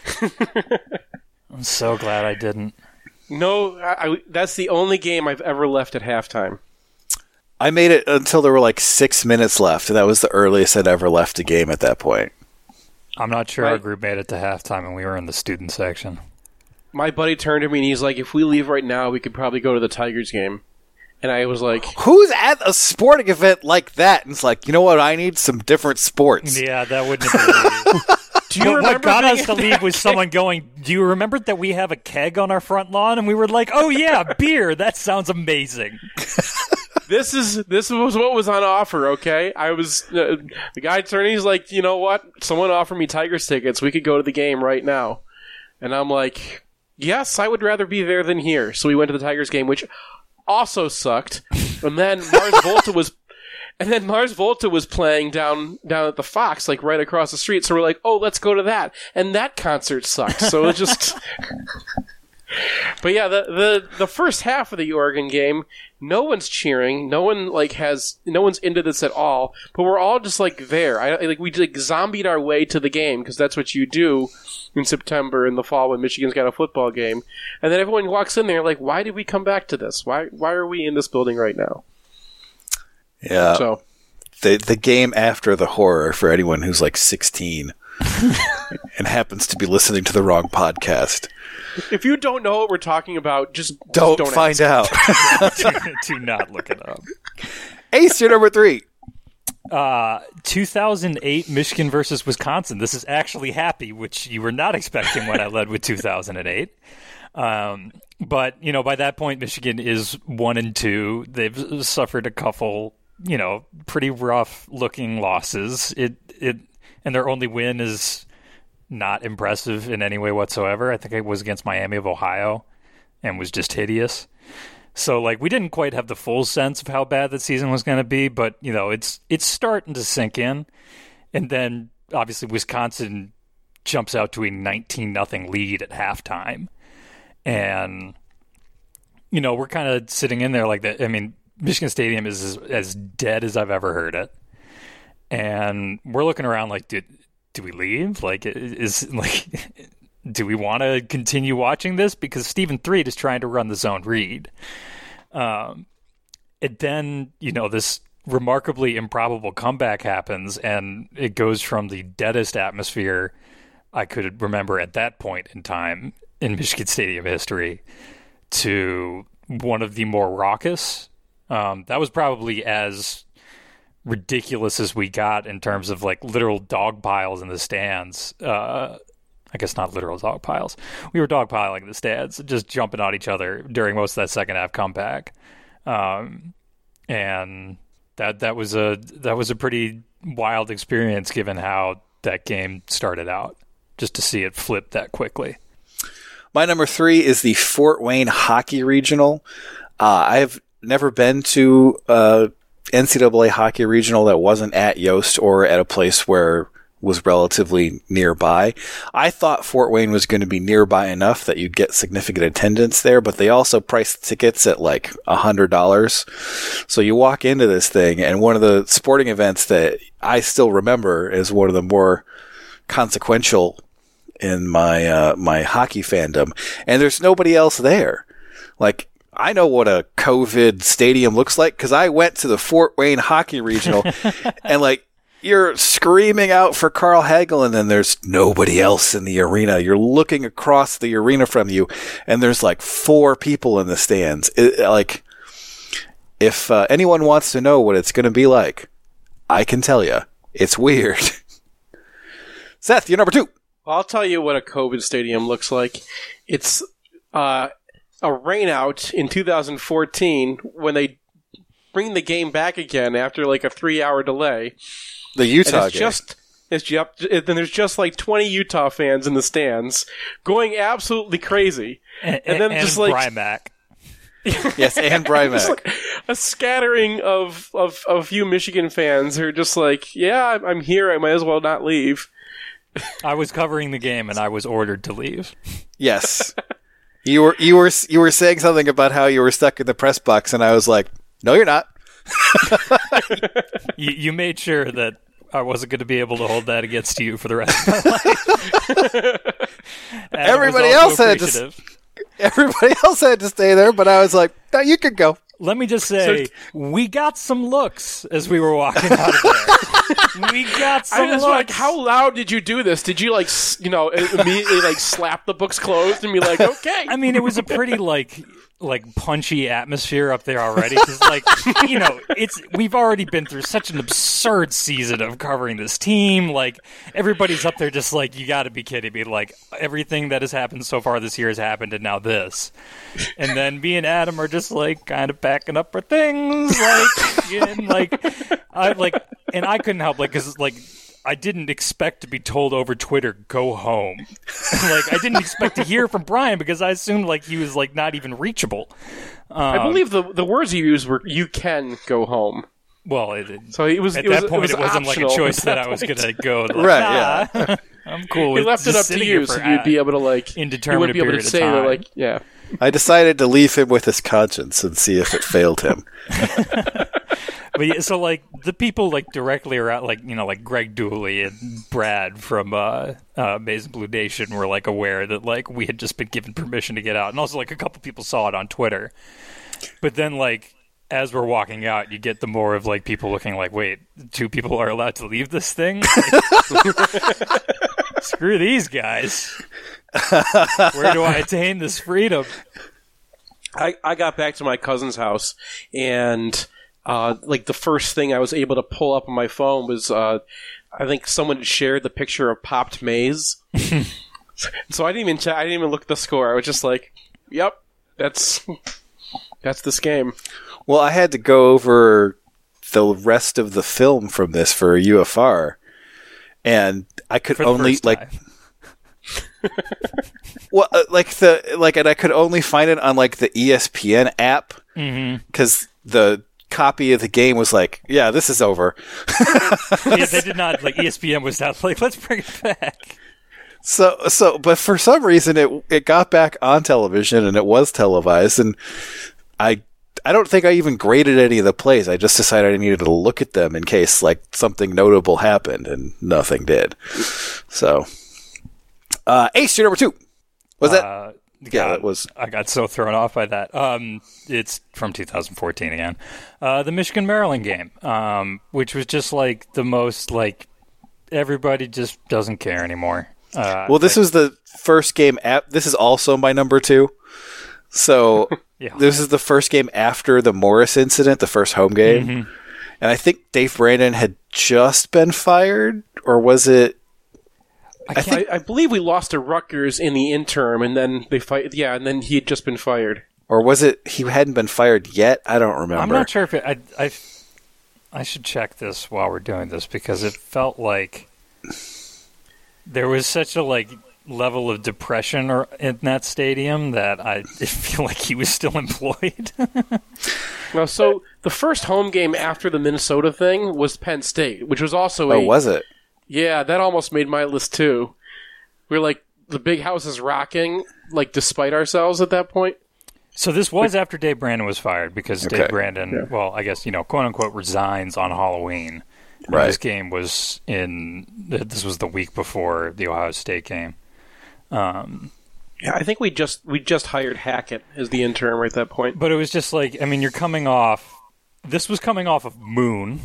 I'm so glad I didn't. No, that's the only game I've ever left at halftime. I made it until there were like 6 minutes left, and that was the earliest I'd ever left a game at that point. I'm not sure our group made it to halftime, and we were in the student section. My buddy turned to me and he's like, if we leave right now, we could probably go to the Tigers game. And I was like... Who's at a sporting event like that? And it's like, you know what? I need some different sports. Yeah, that wouldn't have been Do you remember what got us to leave was someone going, do you remember that we have a keg on our front lawn? And we were like, oh yeah, beer. That sounds amazing. This was what was on offer, okay? I was the guy turning. He's like, you know what? Someone offered me Tigers tickets. We could go to the game right now, and I'm like, yes, I would rather be there than here. So we went to the Tigers game, which also sucked. And then Mars Volta was playing down at the Fox, like right across the street. So we're like, oh, let's go to that, and that concert sucked. So it just. But yeah, the first half of the Oregon game, no one's cheering, no one's into this at all. But we're all just like there. We like zombied our way to the game because that's what you do in September in the fall when Michigan's got a football game. And then everyone walks in there like, why did we come back to this? Why are we in this building right now? Yeah. So the game after the horror for anyone who's like 16 and happens to be listening to the wrong podcast. If you don't know what we're talking about, just don't find ask. out. Do not look it up. Ace, you're number 3. 2008 Michigan versus Wisconsin. This is actually happy, which you were not expecting when I led with 2008. But, by that point, Michigan is 1-2. They've suffered a couple, pretty rough-looking losses. And their only win is not impressive in any way whatsoever. I think it was against Miami of Ohio and was just hideous. So, we didn't quite have the full sense of how bad the season was going to be, but, it's starting to sink in. And then, obviously, Wisconsin jumps out to a 19-0 lead at halftime. And, we're kind of sitting in there like that. I mean, Michigan Stadium is as dead as I've ever heard it. And we're looking around like, do we leave? Do we want to continue watching this? Because Stephen Threed is trying to run the zone read. And then, this remarkably improbable comeback happens, and it goes from the deadest atmosphere I could remember at that point in time in Michigan Stadium history to one of the more raucous. That was probably as ridiculous as we got in terms of literal dog piles in the stands. I guess not literal dog piles. We were dogpiling the stands, just jumping on each other during most of that second half comeback. And that was a pretty wild experience given how that game started out, just to see it flip that quickly. My number 3 is the Fort Wayne Hockey Regional. I have never been to NCAA Hockey Regional that wasn't at Yost or at a place where was relatively nearby. I thought Fort Wayne was going to be nearby enough that you'd get significant attendance there, but they also priced tickets at $100. So you walk into this thing, and one of the sporting events that I still remember is one of the more consequential in my my hockey fandom, and there's nobody else there. I know what a COVID stadium looks like because I went to the Fort Wayne Hockey Regional, and you're screaming out for Carl Hagelin, and there's nobody else in the arena. You're looking across the arena from you, and there's 4 people in the stands. If anyone wants to know what it's going to be like, I can tell you. It's weird. Seth, you're number 2. I'll tell you what a COVID stadium looks like. It's a rainout in 2014 when they bring the game back again after a 3-hour delay. The Utah game. Then there's just 20 Utah fans in the stands going absolutely crazy. And then just Brymac. Yes, and Brymac. Just a scattering of a few Michigan fans who are just yeah, I'm here. I might as well not leave. I was covering the game and I was ordered to leave. Yes. You were saying something about how you were stuck in the press box, and I was like, no, you're not. You made sure that I wasn't going to be able to hold that against you for the rest of my life. Everybody else had to stay there, but I was like, no, you could go. Let me just say, we got some looks as we were walking out of there. We got some looks. How loud did you do this? Did you immediately slap the books closed and be like, okay? I mean, it was a pretty punchy atmosphere up there already because we've already been through such an absurd season of covering this team. Everybody's up there just you got to be kidding me. Everything that has happened so far this year has happened, and now this. And then me and Adam are just kind of packing up our things, and I couldn't help because I didn't expect to be told over Twitter, go home. I didn't expect to hear from Brian because I assumed he was not even reachable. I believe the words you used were, you can go home. Well, it wasn't a choice that I was going to go. Right, yeah. I'm cool with it. Left it up to you, so you'd be able to indeterminate period of time. Yeah. I decided to leave him with his conscience and see if it failed him. But yeah, so the people directly around, Greg Dooley and Brad from Maize and Blue Nation were aware that we had just been given permission to get out, and also a couple people saw it on Twitter. But then as we're walking out, you get the more of people looking wait, 2 people are allowed to leave this thing? Screw these guys. Where do I attain this freedom? I got back to my cousin's house, and like the first thing I was able to pull up on my phone was I think someone had shared the picture of popped maize. So I didn't even check. I didn't even look at the score. I was just like, "Yep, that's this game." Well, I had to go over the rest of the film from this for UFR, and I could only well, and I could only find it on like the ESPN app because the copy of the game was like, "Yeah, this is over." Yeah, they did not like ESPN was not like, "Let's bring it back." So, but for some reason it got back on television and it was televised, and I don't think I even graded any of the plays. I just decided I needed to look at them in case like something notable happened, and nothing did. So, Ace, your number 2. Was that? Yeah, it was. I got so thrown off by that. It's from 2014 again. The Michigan-Maryland game, which was just like the most like everybody just doesn't care anymore. Well, this was the first game. This is also my number 2. So yeah. This is the first game after the Morris incident, the first home game. Mm-hmm. And I think Dave Brandon had just been fired, or was it? I believe we lost to Rutgers in the interim, and then they fight. Yeah, and then he had just been fired. Or was it he hadn't been fired yet? I don't remember. I'm not sure if I should check this while we're doing this, because it felt like there was such a like level of depression in that stadium that I feel like he was still employed. Well, so the first home game after the Minnesota thing was Penn State, which was also was it? Yeah, that almost made my list too. We were like, the big house is rocking, like despite ourselves at that point. So this was after Dave Brandon was fired, because Dave Brandon, well, I guess, quote unquote, resigns on Halloween. Right. This game was this was the week before the Ohio State game. Yeah, I think we just hired Hackett as the interim right at that point. But it was just like, I mean, you're coming off. This was coming off of Moon.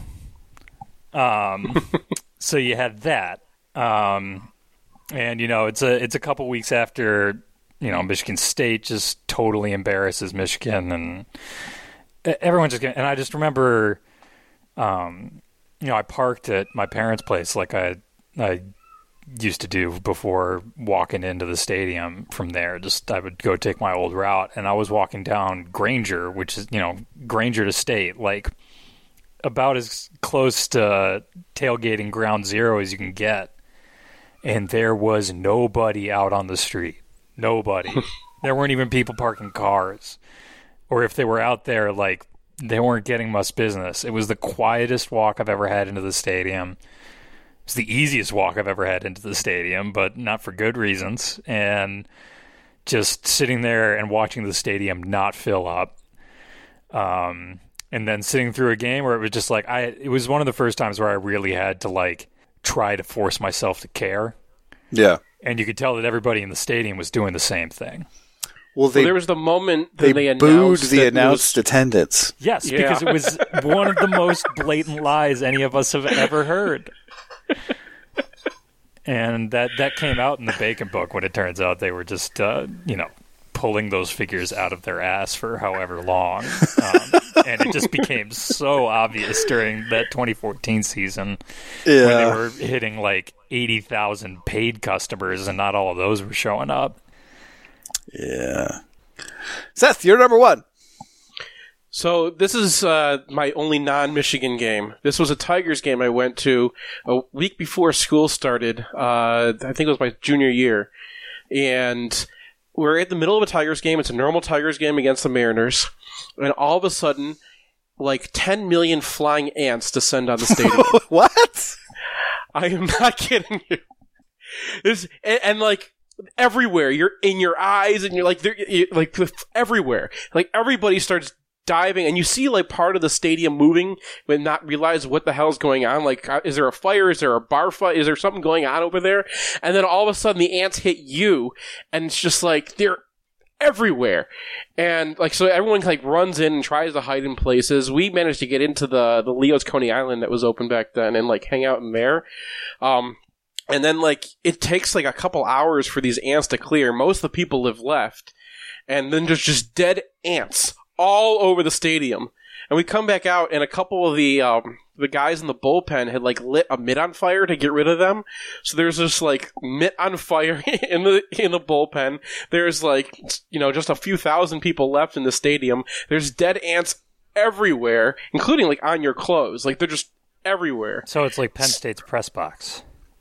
So you had that, and it's a couple weeks after Michigan State just totally embarrasses Michigan, and everyone's just getting. And I just remember, I parked at my parents' place like I used to do before walking into the stadium from there. Just I would go take my old route, and I was walking down Granger, which is, Granger to State, like about as close to tailgating ground zero as you can get. And there was nobody out on the street. Nobody. There weren't even people parking cars. Or if they were out there, like, they weren't getting much business. It was the quietest walk I've ever had into the stadium. It's the easiest walk I've ever had into the stadium, but not for good reasons. And just sitting there and watching the stadium not fill up. And then sitting through a game where it was just like, it was one of the first times where I really had to like try to force myself to care. Yeah. And you could tell that everybody in the stadium was doing the same thing. Well, there was the moment that they booed the announced attendance. Yes, because it was one of the most blatant lies any of us have ever heard. And that came out in the Bacon book when it turns out they were just, pulling those figures out of their ass for however long. And it just became so obvious during that 2014 season when they were hitting like 80,000 paid customers and not all of those were showing up. Yeah. Seth, you're number 1. So this is my only non-Michigan game. This was a Tigers game I went to a week before school started. I think it was my junior year. And we're at the middle of a Tigers game. It's a normal Tigers game against the Mariners. And all of a sudden, like 10 million flying ants descend on the stadium. What? I am not kidding you. And like everywhere. You're in your eyes and you're like everywhere. Like everybody starts diving and you see like part of the stadium moving but not realize what the hell's going on. Like, is there a fire? Is there a bar fight? Is there something going on over there? And then all of a sudden the ants hit you and it's just like they're everywhere. And like, so everyone like runs in and tries to hide in places. We managed to get into the Leo's Coney Island that was open back then and like hang out in there. And then like it takes like a couple hours for these ants to clear. Most of the people have left. And then there's just dead ants all over the stadium. And we come back out, and a couple of the guys in the bullpen had like lit a mitt on fire to get rid of them. So there's this like mitt on fire in the bullpen. There's like, just a few thousand people left in the stadium. There's dead ants everywhere, including like on your clothes. Like they're just everywhere. So it's like Penn State's press box.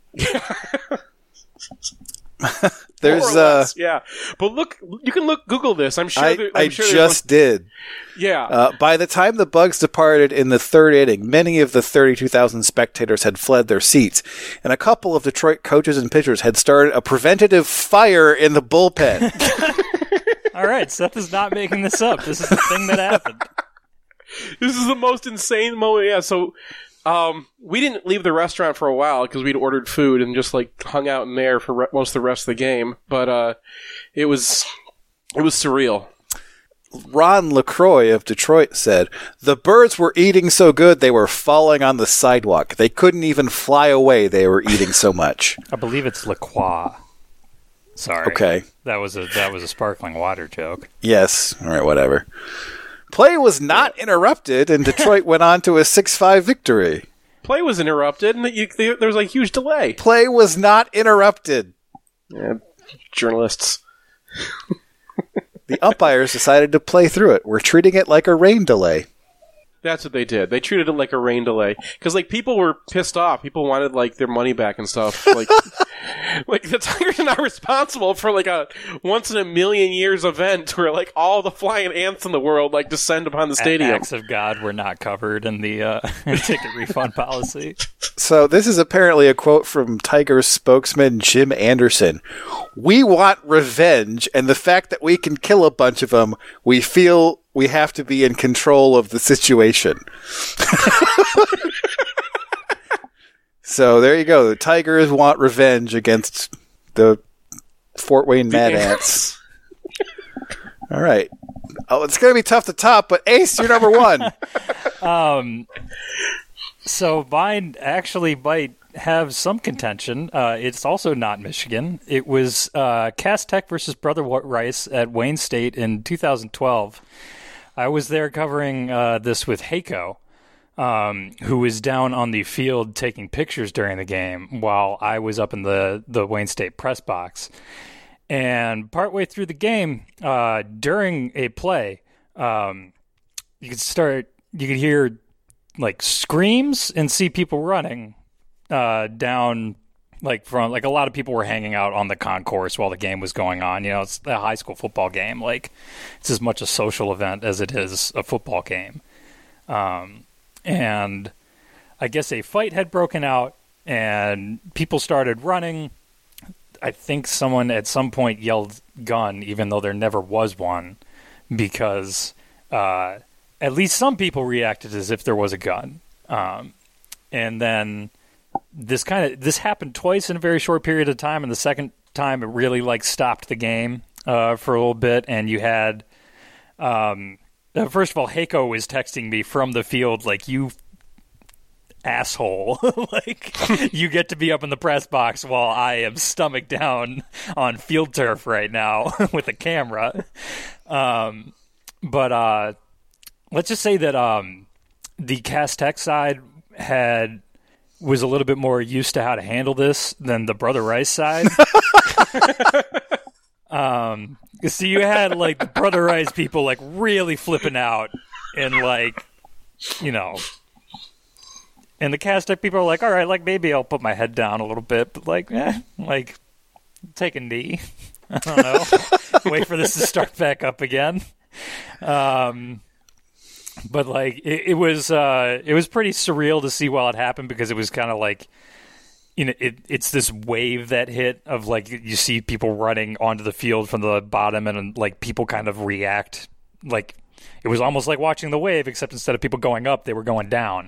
There's yeah, but look, you can Google this. I'm sure. I just did. Yeah. By the time the Bugs departed in the third inning, many of the 32,000 spectators had fled their seats, and a couple of Detroit coaches and pitchers had started a preventative fire in the bullpen. All right, Seth is not making this up. This is the thing that happened. This is the most insane moment. Yeah. So. We didn't leave the restaurant for a while because we'd ordered food and just like hung out in there for most of the rest of the game. But it was surreal. Ron LaCroix of Detroit said, "The birds were eating so good they were falling on the sidewalk. They couldn't even fly away. They were eating so much." I believe it's LaCroix. Sorry. Okay. That was a sparkling water joke. Yes. All right. Whatever. Play was not interrupted, and Detroit went on to a 6-5 victory. Play was interrupted, and there was a huge delay. Play was not interrupted. Yeah, journalists. The umpires decided to play through it. We're treating it like a rain delay. That's what they did. They treated it like a rain delay. Because, like, people were pissed off. People wanted, like, their money back and stuff. Like, like the Tigers are not responsible for, like, a once-in-a-million-years event where, like, all the flying ants in the world, like, descend upon the stadium. Acts of God were not covered in the ticket refund policy. So this is apparently a quote from Tigers spokesman Jim Anderson. "We want revenge, and the fact that we can kill a bunch of them, we feel we have to be in control of the situation." So there you go. The Tigers want revenge against the Fort Wayne Mad Ants. All right. Oh, it's going to be tough to top, but Ace, you're number one. So mine actually might have some contention. It's also not Michigan. It was Cass Tech versus Brother Rice at Wayne State in 2012. I was there covering this with Heiko, who was down on the field taking pictures during the game while I was up in the Wayne State press box. And partway through the game, during a play, you could hear like screams and see people running down, like from like a lot of people were hanging out on the concourse while the game was going on. It's a high school football game. Like it's as much a social event as it is a football game. And I guess a fight had broken out and people started running. I think someone at some point yelled gun, even though there never was one, because at least some people reacted as if there was a gun. And then this happened twice in a very short period of time, and the second time it really like stopped the game for a little bit. And you had first of all, Heiko was texting me from the field like, "You asshole, like you get to be up in the press box while I am stomach down on field turf right now with a camera." But let's just say that the Cass Tech side was a little bit more used to how to handle this than the Brother Rice side. So you had like the Brother Rice people like really flipping out and like, and the Cass Tech people are like, all right, like maybe I'll put my head down a little bit, but like take a knee. I don't know. Wait for this to start back up again. But like it was pretty surreal to see while it happened, because it was kind of like, it's this wave that hit of like you see people running onto the field from the bottom, and like people kind of react like it was almost like watching the wave, except instead of people going up, they were going down.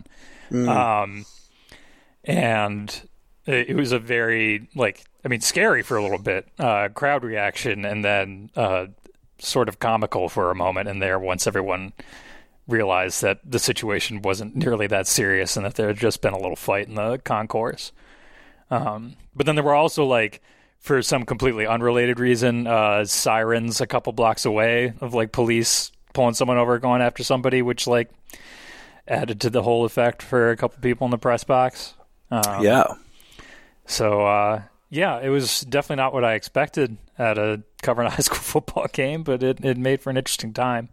And it was a very scary for a little bit, crowd reaction, and then sort of comical for a moment in there once everyone realized that the situation wasn't nearly that serious and that there had just been a little fight in the concourse. But then there were also, like, for some completely unrelated reason, sirens a couple blocks away of like police pulling someone over, going after somebody, which like added to the whole effect for a couple people in the press box. So, it was definitely not what I expected at a covering a high school football game, but it made for an interesting time.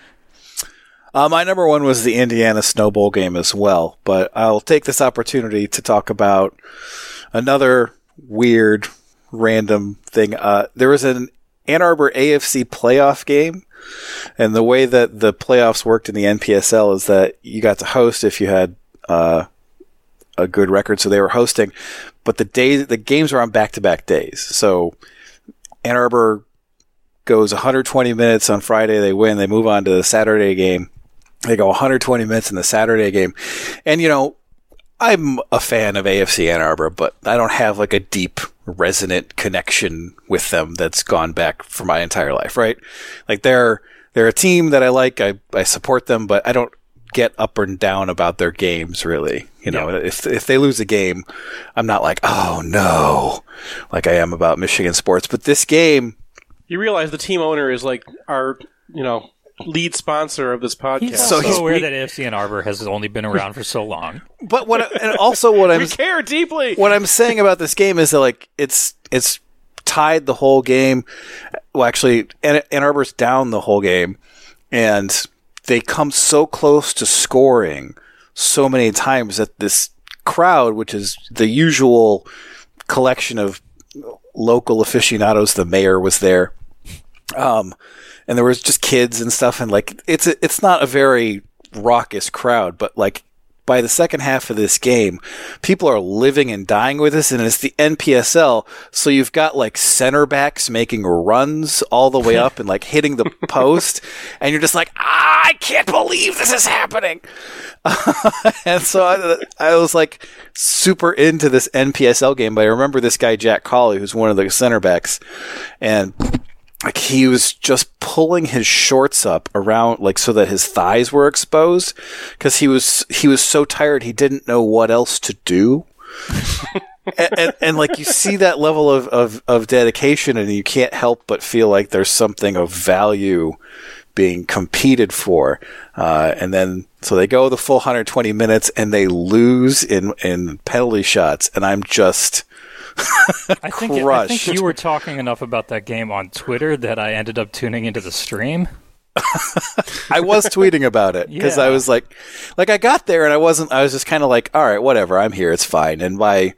My number one was the Indiana Snow Bowl game as well, but I'll take this opportunity to talk about another weird, random thing. There was an Ann Arbor AFC playoff game, and the way that the playoffs worked in the NPSL is that you got to host if you had a good record, so they were hosting, but the games were on back-to-back days. So Ann Arbor goes 120 minutes on Friday, they win, they move on to the Saturday game. They go 120 minutes in the Saturday game. And, I'm a fan of AFC Ann Arbor, but I don't have like a deep, resonant connection with them that's gone back for my entire life, right? Like they're a team that I like, I support them, but I don't get up and down about their games, really. If they lose a game, I'm not like, oh no, like I am about Michigan sports. But this game... You realize the team owner is like our, lead sponsor of this podcast. He's so aware that AFC Ann Arbor has only been around for so long. But what I'm we care deeply. What I'm saying about this game is that like it's tied the whole game. Well, actually, Ann Arbor's down the whole game, and they come so close to scoring so many times that this crowd, which is the usual collection of local aficionados, the mayor was there. And there was just kids and stuff, and like it's not a very raucous crowd, but like by the second half of this game, people are living and dying with this, and it's the NPSL, so you've got like center backs making runs all the way up and like hitting the post, and you're just like, I can't believe this is happening. And so I was like super into this NPSL game, but I remember this guy Jack Colley, who's one of the center backs, and like he was just pulling his shorts up around, like so that his thighs were exposed, because he was so tired he didn't know what else to do. and like you see that level of dedication, and you can't help but feel like there's something of value being competed for. And then so they go the full 120 minutes and they lose in penalty shots, and I'm just I think you were talking enough about that game on Twitter that I ended up tuning into the stream. I was tweeting about it because I was like I got there and I was just kind of like, all right, whatever, I'm here, it's fine. And by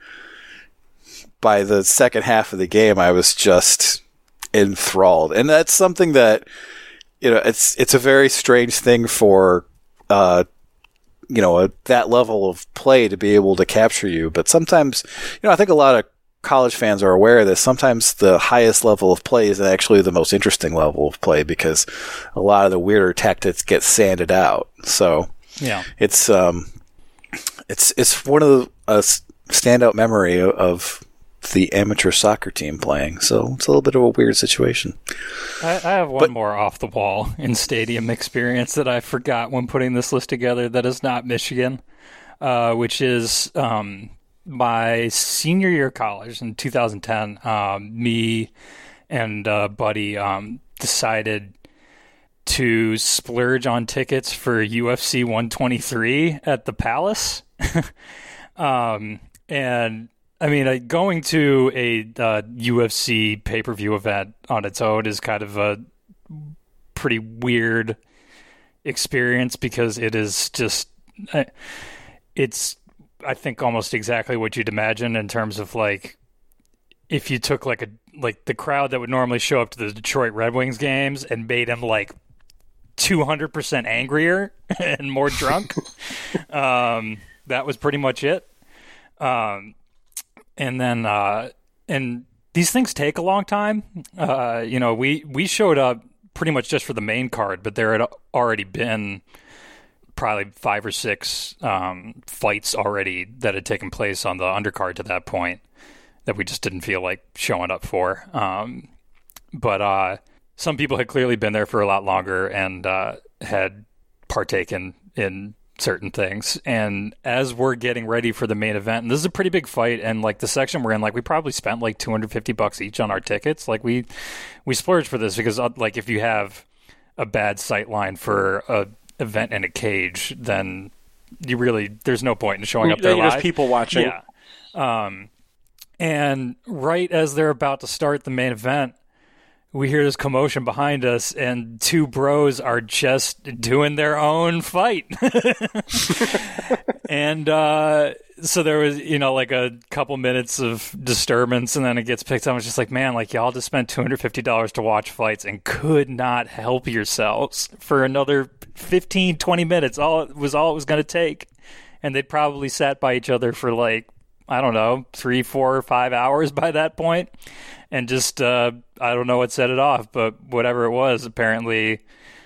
the second half of the game, I was just enthralled. And that's something that, it's a very strange thing for, that level of play to be able to capture you. But sometimes, I think a lot of college fans are aware of this. Sometimes the highest level of play is actually the most interesting level of play because a lot of the weirder tactics get sanded out. So it's one of a standout memory of the amateur soccer team playing. So it's a little bit of a weird situation. I have one more off the wall in stadium experience that I forgot when putting this list together that is not Michigan, which is my senior year of college in 2010. Me and a buddy decided to splurge on tickets for UFC 123 at the Palace. And I mean, going to a UFC pay-per-view event on its own is kind of a pretty weird experience because it is just, it's, I think, almost exactly what you'd imagine in terms of like, if you took like the crowd that would normally show up to the Detroit Red Wings games and made them like 200% angrier and more drunk. That was pretty much it. And then, and these things take a long time. We showed up pretty much just for the main card, but there had already been probably 5 or 6 fights already that had taken place on the undercard to that point that we just didn't feel like showing up for. But some people had clearly been there for a lot longer and had partaken in certain things. And as we're getting ready for the main event, and this is a pretty big fight, and like the section we're in, like we probably spent like $250 each on our tickets. Like we splurged for this because like if you have a bad sight line for a event in a cage, then there's no point in showing up there live. There's people watching. Yeah. And right as they're about to start the main event, we hear this commotion behind us, and two bros are just doing their own fight. And so there was, like a couple minutes of disturbance, and then it gets picked up. It's just like, man, like y'all just spent $250 to watch fights and could not help yourselves for another 15, 20 minutes. All it was going to take. And they'd probably sat by each other for like, I don't know, 3, 4, or 5 hours by that point. And just, I don't know what set it off, but whatever it was apparently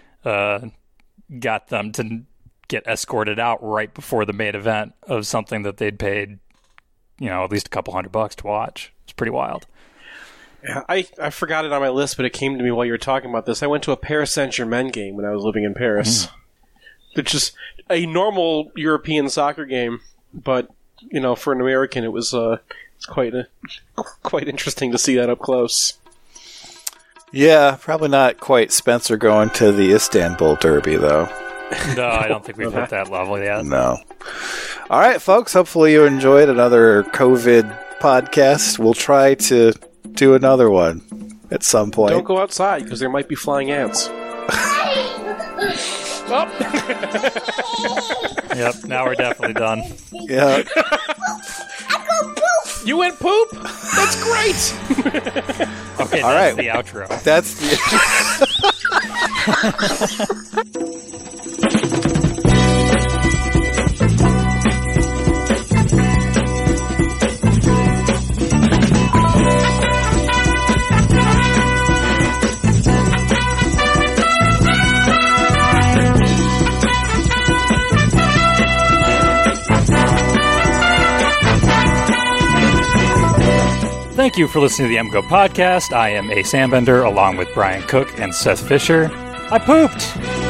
got them to get escorted out right before the main event of something that they'd paid, at least a couple $100 to watch. It's pretty wild. Yeah, I forgot it on my list, but it came to me while you were talking about this. I went to a Paris Saint-Germain game when I was living in Paris. Which is a normal European soccer game, but, for an American, it was it's quite interesting to see that up close. Yeah, probably not quite Spencer going to the Istanbul Derby, though. No, I don't think we've hit that level yet. No. All right, folks. Hopefully you enjoyed another COVID podcast. We'll try to do another one at some point. Don't go outside, because there might be flying ants. Yep, now we're definitely done. Yeah. You went poop? That's great! Okay, all that's right. The outro. That's the... Thank you for listening to the MGO podcast. I am A. Sambender, along with Brian Cook and Seth Fisher. I pooped!